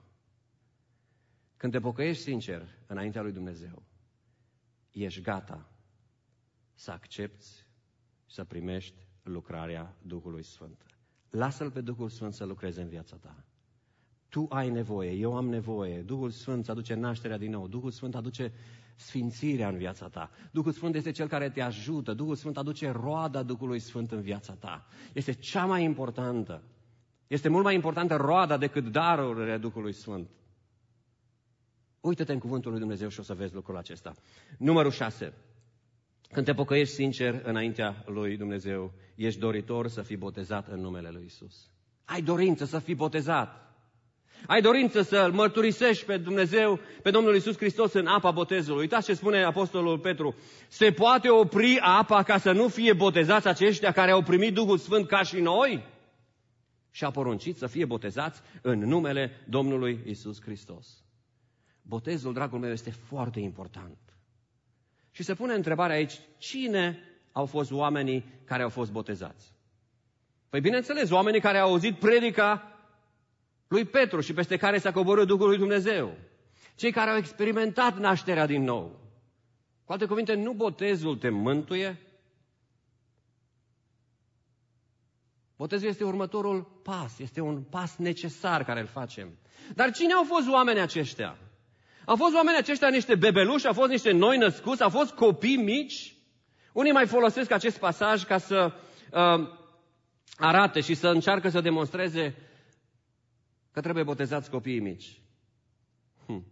Când te pocăiești sincer înaintea lui Dumnezeu, ești gata să accepti și să primești lucrarea Duhului Sfânt. Lasă-L pe Duhul Sfânt să lucreze în viața ta. Tu ai nevoie, eu am nevoie. Duhul Sfânt aduce nașterea din nou. Duhul Sfânt aduce sfințirea în viața ta. Duhul Sfânt este Cel care te ajută. Duhul Sfânt aduce roada Duhului Sfânt în viața ta. Este cea mai importantă. Este mult mai importantă roada decât darurile Duhului Sfânt. Uită-te în cuvântul lui Dumnezeu și o să vezi lucrul acesta. Numărul șase. Când te pocăiești sincer înaintea lui Dumnezeu, ești doritor să fii botezat în numele lui Isus. Ai dorință să fii botezat. Ai dorință să-L mărturisești pe Dumnezeu, pe Domnul Iisus Hristos în apa botezului. Uitați ce spune Apostolul Petru. Se poate opri apa ca să nu fie botezați aceștia care au primit Duhul Sfânt ca și noi? Și a poruncit să fie botezați în numele Domnului Iisus Hristos. Botezul, dragul meu, este foarte important. Și se pune întrebarea aici, cine au fost oamenii care au fost botezați? Păi bineînțeles, oamenii care au auzit predica lui Petru și peste care s-a coborât Duhul lui Dumnezeu. Cei care au experimentat nașterea din nou. Cu alte cuvinte, nu botezul te mântuie. Botezul este următorul pas, este un pas necesar care îl facem. Dar cine au fost oamenii aceștia? Au fost oamenii aceștia niște bebeluși, au fost niște noi născuți, au fost copii mici. Unii mai folosesc acest pasaj ca să uh, arate și să încearcă să demonstreze că trebuie botezați copiii mici. Hm.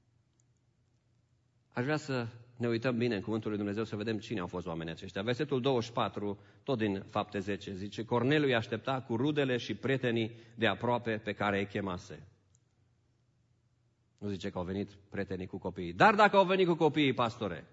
Aș vrea să ne uităm bine în Cuvântul lui Dumnezeu să vedem cine au fost oamenii aceștia. Versetul douăzeci și patru, tot din Fapte zece, zice: Corneliu îi aștepta cu rudele și prietenii de aproape pe care îi chemase. Nu zice că au venit prietenii cu copiii. Dar dacă au venit cu copiii, pastore,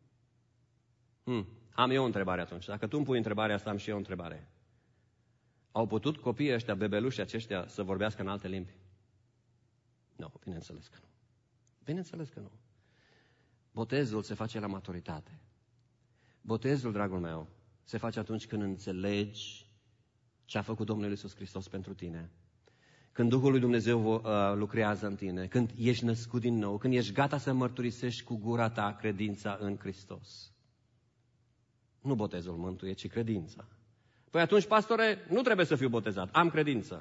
hm, am eu o întrebare atunci. Dacă tu îmi pui întrebarea asta, am și eu o întrebare. Au putut copiii ăștia, bebelușii aceștia, să vorbească în alte limbi? Nu, bineînțeles că nu. Bineînțeles că nu. Botezul se face la maturitate. Botezul, dragul meu, se face atunci când înțelegi ce a făcut Domnul Iisus Hristos pentru tine. Când Duhul lui Dumnezeu uh, lucrează în tine, când ești născut din nou, când ești gata să mărturisești cu gura ta credința în Hristos. Nu botezul mântuie, ci credința. Păi atunci, pastore, nu trebuie să fiu botezat, am credință.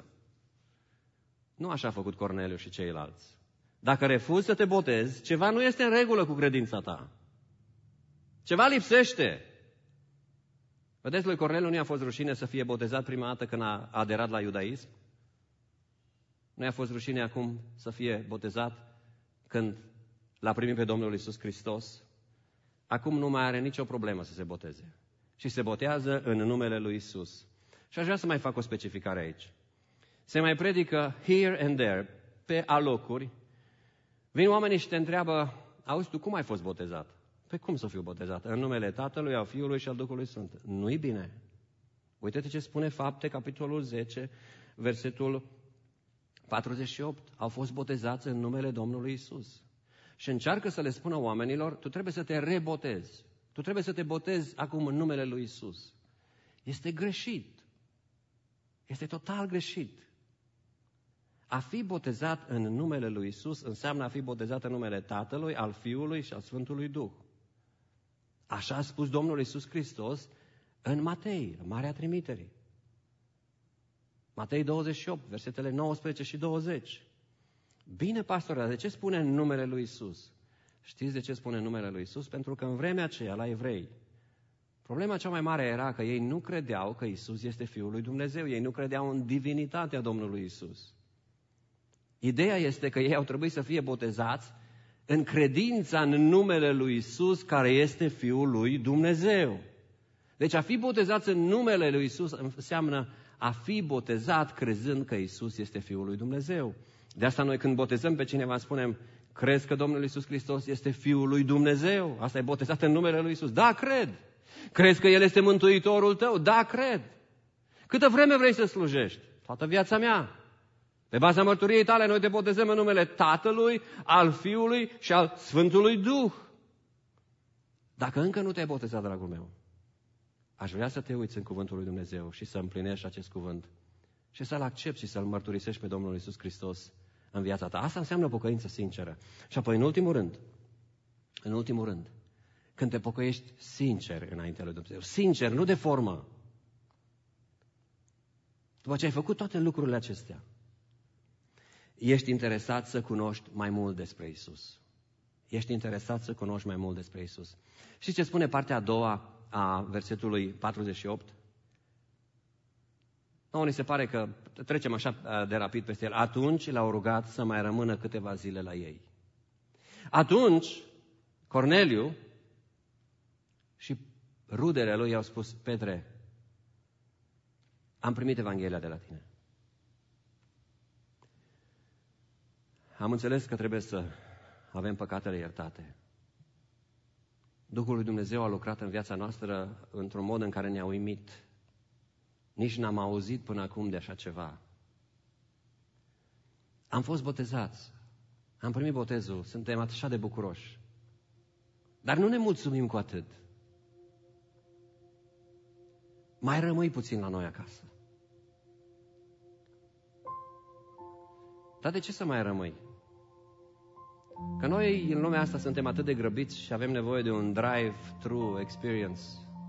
Nu așa a făcut Corneliu și ceilalți. Dacă refuzi să te botezi, ceva nu este în regulă cu credința ta. Ceva lipsește. Vedeți, lui Corneliu nu i-a fost rușine să fie botezat prima dată când a aderat la iudaism? Nu i-a fost rușine acum să fie botezat când l-a primit pe Domnul Iisus Hristos? Acum nu mai are nicio problemă să se boteze. Și se botează în numele lui Iisus. Și aș vrea să mai fac o specificare aici. Se mai predică here and there, pe alocuri. Vin oamenii și te întreabă: auzi, tu cum ai fost botezat? Păi cum să fiu botezat? În numele Tatălui, al Fiului și al Duhului Sfânt. Nu-i bine. Uite-te ce spune Fapte, capitolul zece, versetul patruzeci și opt. Au fost botezați în numele Domnului Iisus. Și încearcă să le spună oamenilor: tu trebuie să te rebotezi. Tu trebuie să te botezi acum în numele lui Iisus. Este greșit. Este total greșit. A fi botezat în numele lui Iisus înseamnă a fi botezat în numele Tatălui, al Fiului și al Sfântului Duh. Așa a spus Domnul Iisus Hristos în Matei, în Marea Trimiterii. Matei douăzeci și opt, versetele nouăsprezece și douăzeci. Bine, pastore, dar de ce spune în numele lui Iisus? Știți de ce spune în numele lui Iisus? Pentru că în vremea aceea, la evrei, problema cea mai mare era că ei nu credeau că Iisus este Fiul lui Dumnezeu. Ei nu credeau în divinitatea Domnului Iisus. Ideea este că ei au trebuit să fie botezați în credința în numele lui Iisus, care este Fiul lui Dumnezeu. Deci a fi botezați în numele lui Iisus înseamnă a fi botezat crezând că Iisus este Fiul lui Dumnezeu. De asta noi când botezăm pe cineva spunem: crezi că Domnul Iisus Hristos este Fiul lui Dumnezeu? Asta e botezat în numele lui Iisus. Da, cred. Crezi că El este Mântuitorul tău? Da, cred. Câtă vreme vrei să slujești? Toată viața mea. Pe baza mărturiei tale, noi te botezăm în numele Tatălui, al Fiului și al Sfântului Duh. Dacă încă nu te-ai botezat, dragul meu, aș vrea să te uiți în Cuvântul lui Dumnezeu și să împlinești acest cuvânt și să-L accepti și să-L mărturisești pe Domnul Iisus Hristos în viața ta. Asta înseamnă pocăință sinceră. Și apoi, în ultimul rând, în ultimul rând, când te pocăiești sincer înaintea lui Dumnezeu, sincer, nu de formă, după ce ai făcut toate lucrurile acestea, ești interesat să cunoști mai mult despre Isus. Ești interesat să cunoști mai mult despre Isus. Știți ce spune partea a doua a versetului patruzeci și opt? Nu, ni se pare că trecem așa de rapid peste el. Atunci l-au rugat să mai rămână câteva zile la ei. Atunci, Corneliu și rudele lui i-au spus: Petre, am primit Evanghelia de la tine. Am înțeles că trebuie să avem păcatele iertate. Duhul lui Dumnezeu a lucrat în viața noastră într-un mod în care ne-a uimit. Nici n-am auzit până acum de așa ceva. Am fost botezați. Am primit botezul. Suntem așa de bucuroși. Dar nu ne mulțumim cu atât. Mai rămâi puțin la noi acasă. Dar de ce să mai rămâi? Că noi în lumea asta suntem atât de grăbiți și avem nevoie de un drive-thru experience.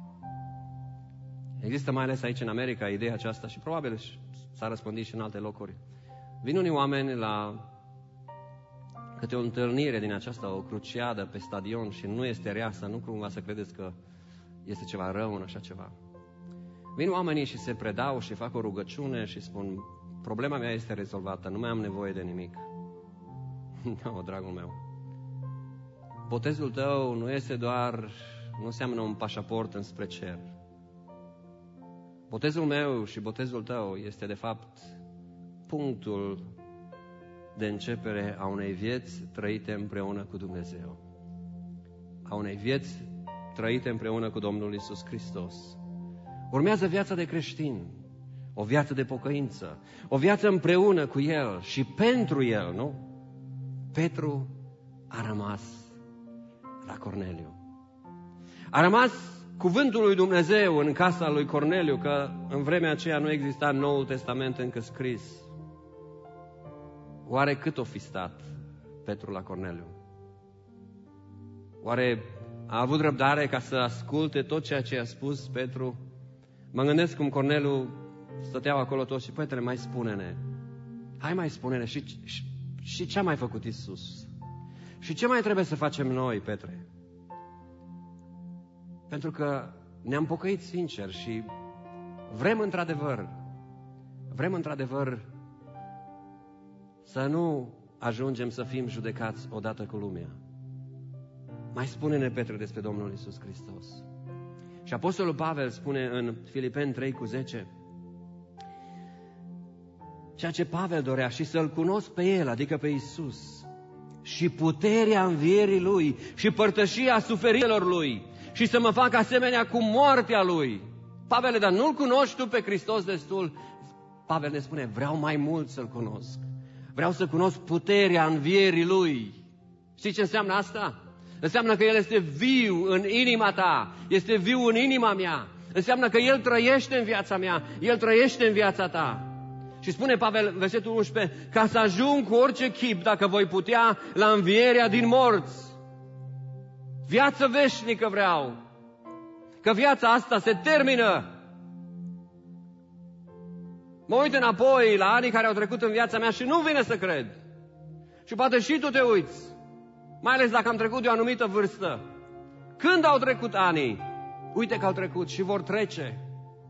Există mai ales aici în America ideea aceasta și probabil s-a răspândit și în alte locuri. Vin unii oameni la câte o întâlnire din aceasta, o cruciadă pe stadion și nu este reasă, nu cumva să credeți că este ceva rău în așa ceva. Vin oamenii și se predau și fac o rugăciune și spun: problema mea este rezolvată, nu mai am nevoie de nimic. Nu, dragul meu. Botezul tău nu este doar, nu înseamnă un pașaport înspre cer. Botezul meu și botezul tău este de fapt punctul de începere a unei vieți trăite împreună cu Dumnezeu. A unei vieți trăite împreună cu Domnul Iisus Hristos. Urmează viața de creștin, o viață de pocăință, o viață împreună cu El și pentru El, nu? Petru a rămas la Corneliu. A rămas cuvântul lui Dumnezeu în casa lui Corneliu, că în vremea aceea nu exista Noul Testament încă scris. Oare cât o fi stat Petru la Corneliu? Oare a avut răbdare ca să asculte tot ceea ce a spus Petru? Mă gândesc cum Corneliu stăteau acolo toți și: Petre, mai spune-ne, hai mai spune-ne și, și, și ce a mai făcut Iisus? Și ce mai trebuie să facem noi, Petre? Pentru că ne-am pocăit sincer și vrem într-adevăr, vrem într-adevăr să nu ajungem să fim judecați odată cu lumea. Mai spune-ne, Petre, despre Domnul Iisus Hristos. Și Apostolul Pavel spune în Filipeni trei cu zece ceea ce Pavel dorea: și să-L cunosc pe El, adică pe Iisus, și puterea învierii Lui și părtășia suferințelor Lui, și să mă fac asemenea cu moartea Lui. Pavel, dar nu-L cunoști tu pe Hristos destul? Pavel ne spune: vreau mai mult să-L cunosc. Vreau să cunosc puterea învierii Lui. Știi ce înseamnă asta? Înseamnă că El este viu în inima ta, este viu în inima mea. Înseamnă că El trăiește în viața mea, El trăiește în viața ta. Și spune Pavel, versetul unsprezece, ca să ajung cu orice chip, dacă voi putea, la învierea din morți. Viață veșnică vreau. Că viața asta se termină. Mă uit înapoi la anii care au trecut în viața mea și nu vine să cred. Și poate și tu te uiți, mai ales dacă am trecut de o anumită vârstă. Când au trecut anii? Uite că au trecut și vor trece.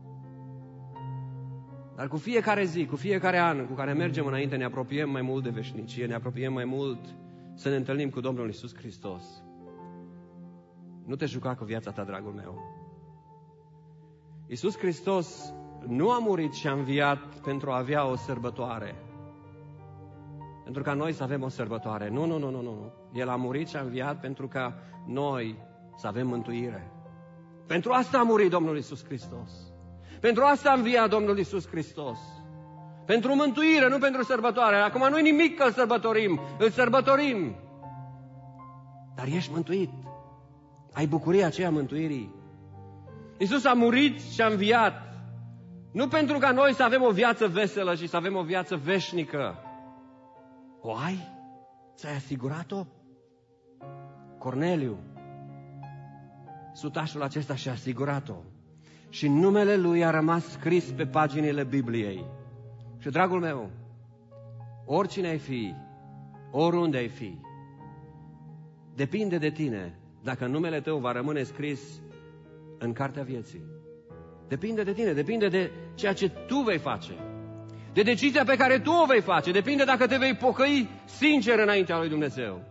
Dar cu fiecare zi, cu fiecare an cu care mergem înainte, ne apropiem mai mult de veșnicie, ne apropiem mai mult să ne întâlnim cu Domnul Iisus Hristos. Nu te juca cu viața ta, dragul meu. Iisus Hristos nu a murit și a înviat pentru a avea o sărbătoare. Pentru ca noi să avem o sărbătoare. Nu, nu, nu, nu, nu. El a murit și a înviat pentru ca noi să avem mântuire. Pentru asta a murit Domnul Iisus Hristos. Pentru asta a înviat Domnul Iisus Hristos. Pentru mântuire, nu pentru sărbătoare. Acum nu-i nimic că îl sărbătorim. Îl sărbătorim. Dar ești mântuit. Ai bucuria aceea mântuirii. Iisus a murit și a înviat. Nu pentru ca noi să avem o viață veselă și să avem o viață veșnică. O ai? Ți-ai asigurat-o? Corneliu, sutașul acesta și-a asigurat-o. Și numele lui a rămas scris pe paginile Bibliei. Și, dragul meu, oricine ai fi, oriunde ai fi, depinde de tine dacă numele tău va rămâne scris în cartea vieții. Depinde de tine, depinde de ceea ce tu vei face, de decizia pe care tu o vei face, depinde dacă te vei pocăi sincer înaintea lui Dumnezeu.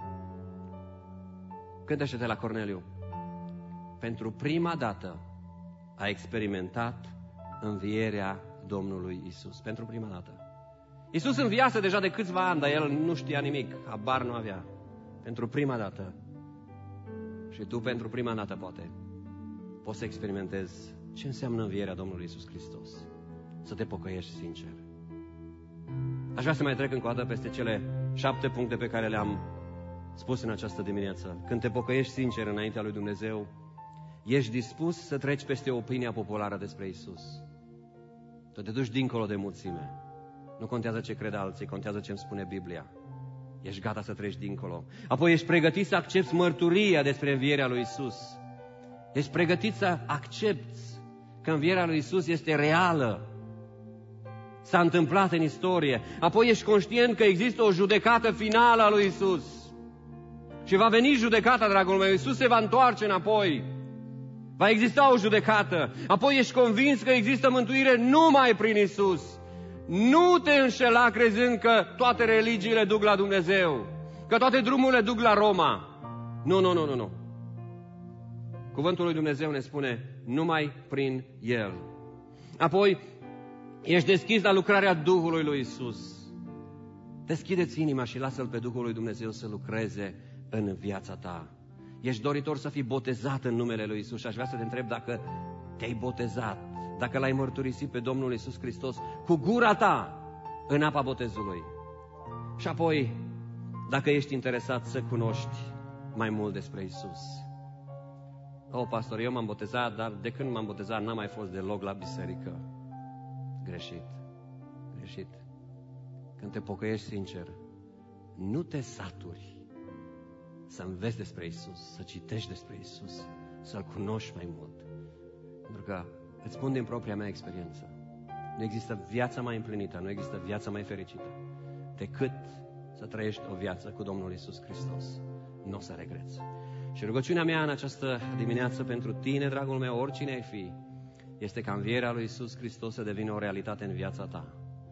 Gândește-te la Corneliu. Pentru prima dată a experimentat învierea Domnului Isus. Pentru prima dată. Isus înviase deja de câțiva ani, dar el nu știa nimic, habar nu avea. Pentru prima dată. Și tu pentru prima dată poate poți să experimentezi ce înseamnă învierea Domnului Isus Hristos. Să te pocăiești sincer. Aș vrea să mai trec încă o dată peste cele șapte puncte pe care le-am spus în această dimineață, când te pocăiești sincer înaintea lui Dumnezeu, ești dispus să treci peste opinia populară despre Iisus. Să te duci dincolo de mulțime. Nu contează ce cred alții, contează ce îmi spune Biblia. Ești gata să treci dincolo. Apoi ești pregătit să accepti mărturia despre învierea lui Iisus. Ești pregătit să accepti că învierea lui Iisus este reală. S-a întâmplat în istorie. Apoi ești conștient că există o judecată finală a lui Iisus. Și va veni judecata, dragul meu. Iisus se va întoarce înapoi. Va exista o judecată. Apoi ești convins că există mântuire numai prin Iisus. Nu te înșela crezând că toate religiile duc la Dumnezeu, că toate drumurile duc la Roma. Nu, nu, nu, nu, nu. Cuvântul lui Dumnezeu ne spune numai prin El. Apoi ești deschis la lucrarea Duhului lui Iisus. Deschide-ți inima și lasă-L pe Duhul lui Dumnezeu să lucreze în viața ta. Ești doritor să fii botezat în numele lui Iisus și aș vrea să te întreb dacă te-ai botezat, dacă L-ai mărturisit pe Domnul Iisus Hristos cu gura ta în apa botezului. Și apoi, dacă ești interesat să cunoști mai mult despre Iisus. O, pastor, eu m-am botezat, dar de când m-am botezat n-am mai fost deloc la biserică. Greșit, greșit. Când te pocăiești sincer, nu te saturi să înveți despre Iisus, să citești despre Iisus, să-L cunoști mai mult. Pentru că îți spun din propria mea experiență, nu există viața mai împlinită, nu există viața mai fericită decât să trăiești o viață cu Domnul Iisus Hristos. Nu o să regreți. Și rugăciunea mea în această dimineață pentru tine, dragul meu, oricine ai fi, este ca învierea lui Iisus Hristos să devină o realitate în viața ta.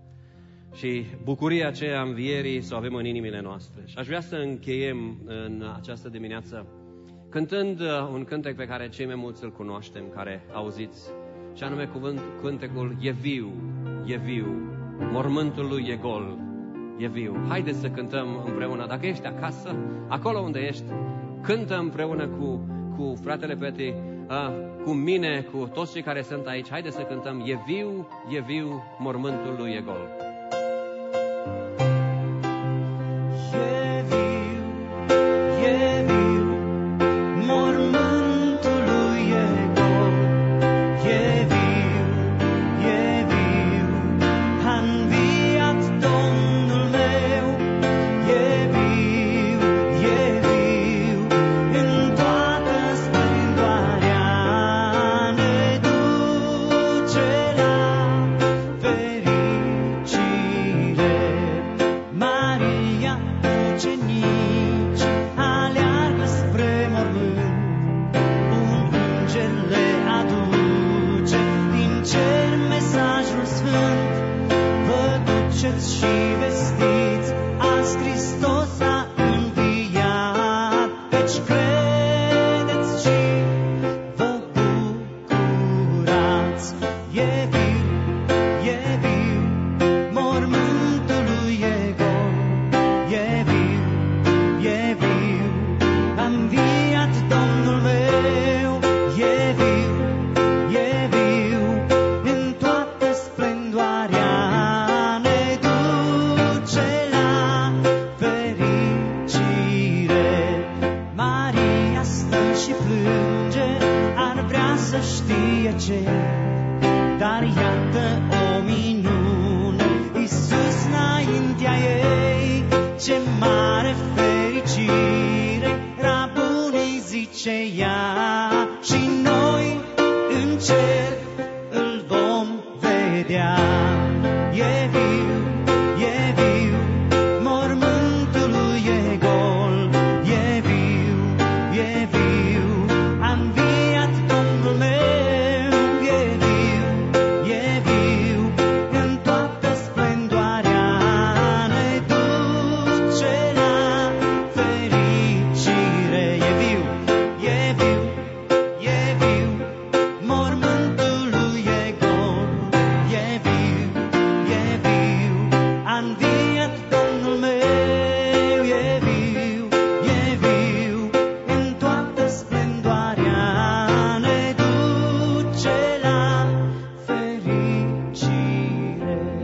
Și bucuria aceea învierii să o avem în inimile noastre. Și aș vrea să încheiem în această dimineață cântând un cântec pe care cei mai mulți îl cunoaștem, care auziți, și anume cuvânt, cântecul E viu, e viu, mormântul lui e gol, e viu. Haideți să cântăm împreună. Dacă ești acasă, acolo unde ești, cântă împreună cu, cu fratele Peti, cu mine, cu toți cei care sunt aici. Haideți să cântăm E viu, e viu, mormântul lui e gol.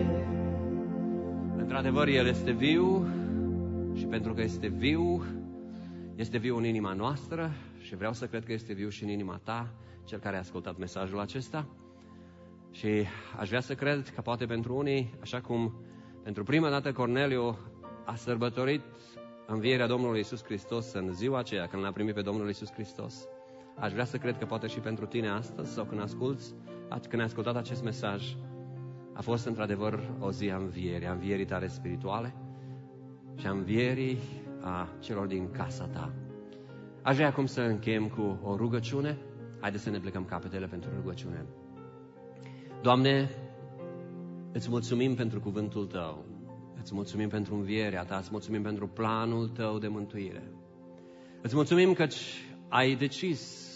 El este viu și pentru că este viu, Este viu în inima noastră și vreau să cred că este viu și în inima ta, cel care a ascultat mesajul acesta. Și aș vrea să cred că poate pentru unii, așa cum pentru prima dată Corneliu a sărbătorit învierea Domnului Iisus Hristos în ziua aceea când l-a primit pe Domnul Iisus Hristos, aș vrea să cred că poate și pentru tine astăzi sau când asculți, când ai ascultat acest mesaj, a fost într-adevăr o zi a învierii, a învierii tale spirituale și a învierii a celor din casa ta. Aș vrea acum să încheiem cu o rugăciune. Haideți să ne plecăm capetele pentru rugăciune. Doamne, îți mulțumim pentru cuvântul Tău, îți mulțumim pentru învierea Ta, îți mulțumim pentru planul Tău de mântuire. Îți mulțumim că ai decis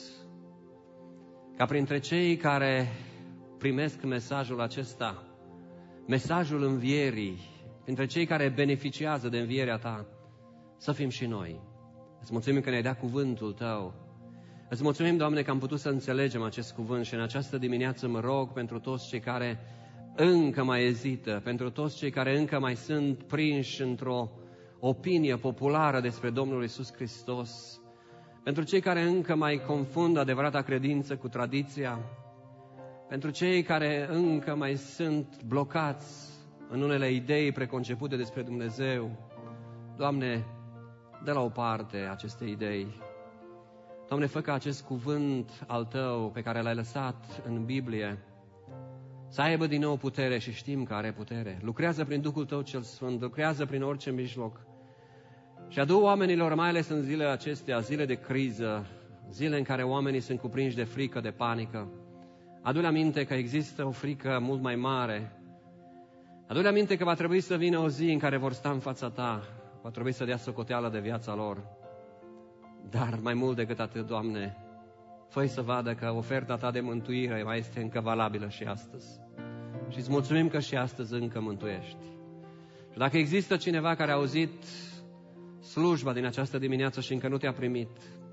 ca printre cei care primesc mesajul acesta, mesajul învierii, printre cei care beneficiază de învierea Ta, să fim și noi. Îți mulțumim că ne-ai dat cuvântul Tău. Îți mulțumim, Doamne, că am putut să înțelegem acest cuvânt și în această dimineață mă rog pentru toți cei care încă mai ezită, pentru toți cei care încă mai sunt prinși într-o opinie populară despre Domnul Iisus Hristos, pentru cei care încă mai confundă adevărata credință cu tradiția, pentru cei care încă mai sunt blocați în unele idei preconcepute despre Dumnezeu. Doamne, dă la o parte aceste idei. Doamne, fă ca acest cuvânt al Tău pe care L-ai lăsat în Biblie să aibă din nou putere și știm că are putere. Lucrează prin Duhul Tău cel Sfânt, lucrează prin orice mijloc și adu oamenilor, mai ales în zilele acestea, zile de criză, zile în care oamenii sunt cuprinși de frică, de panică. Adu-le aminte că există o frică mult mai mare. Adu-le aminte că va trebui să vină o zi în care vor sta în fața Ta, va trebui să dea socoteală de viața lor. Dar mai mult decât atât, Doamne, fă-i să vadă că oferta Ta de mântuire mai este încă valabilă și astăzi. Și îți mulțumim că și astăzi încă mântuiești. Și dacă există cineva care a auzit slujba din această dimineață și încă nu Te-a primit,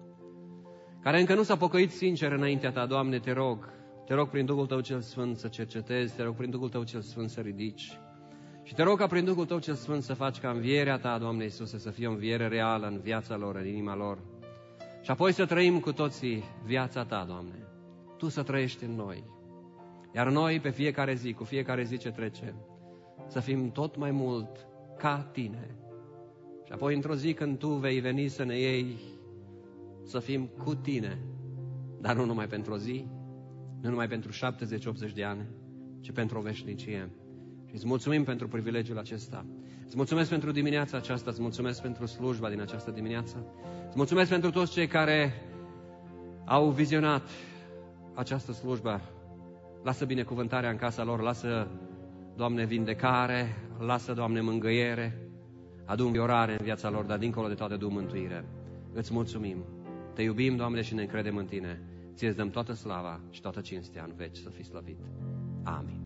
care încă nu s-a pocăit sincer înaintea Ta, Doamne, Te rog, Te rog prin Duhul Tău cel Sfânt să cercetezi, Te rog prin Duhul Tău cel Sfânt să ridici. Și Te rog ca prin Duhul Tău cel Sfânt să faci ca învierea Ta, Doamne Iisuse, să fie o înviere reală în viața lor, în inima lor. Și apoi să trăim cu toții viața Ta, Doamne. Tu să trăiești în noi. Iar noi, pe fiecare zi, cu fiecare zi ce trece, să fim tot mai mult ca Tine. Și apoi, într-o zi când Tu vei veni să ne iei, să fim cu Tine. Dar nu numai pentru o zi, nu numai pentru șaptezeci optzeci de ani, ci pentru o veșnicie. Și îți mulțumim pentru privilegiul acesta. Îți mulțumesc pentru dimineața aceasta, îți mulțumesc pentru slujba din această dimineață. Îți mulțumesc pentru toți cei care au vizionat această slujbă. Lasă binecuvântarea în casa lor, lasă, Doamne, vindecare, lasă, Doamne, mângâiere, adu înviorare în viața lor, dar dincolo de toate adu mântuire. Îți mulțumim. Te iubim, Doamne, și ne încredem în Tine. Ție-ți dăm toată slava și toată cinstea în veci, să fii slăvit. Amin.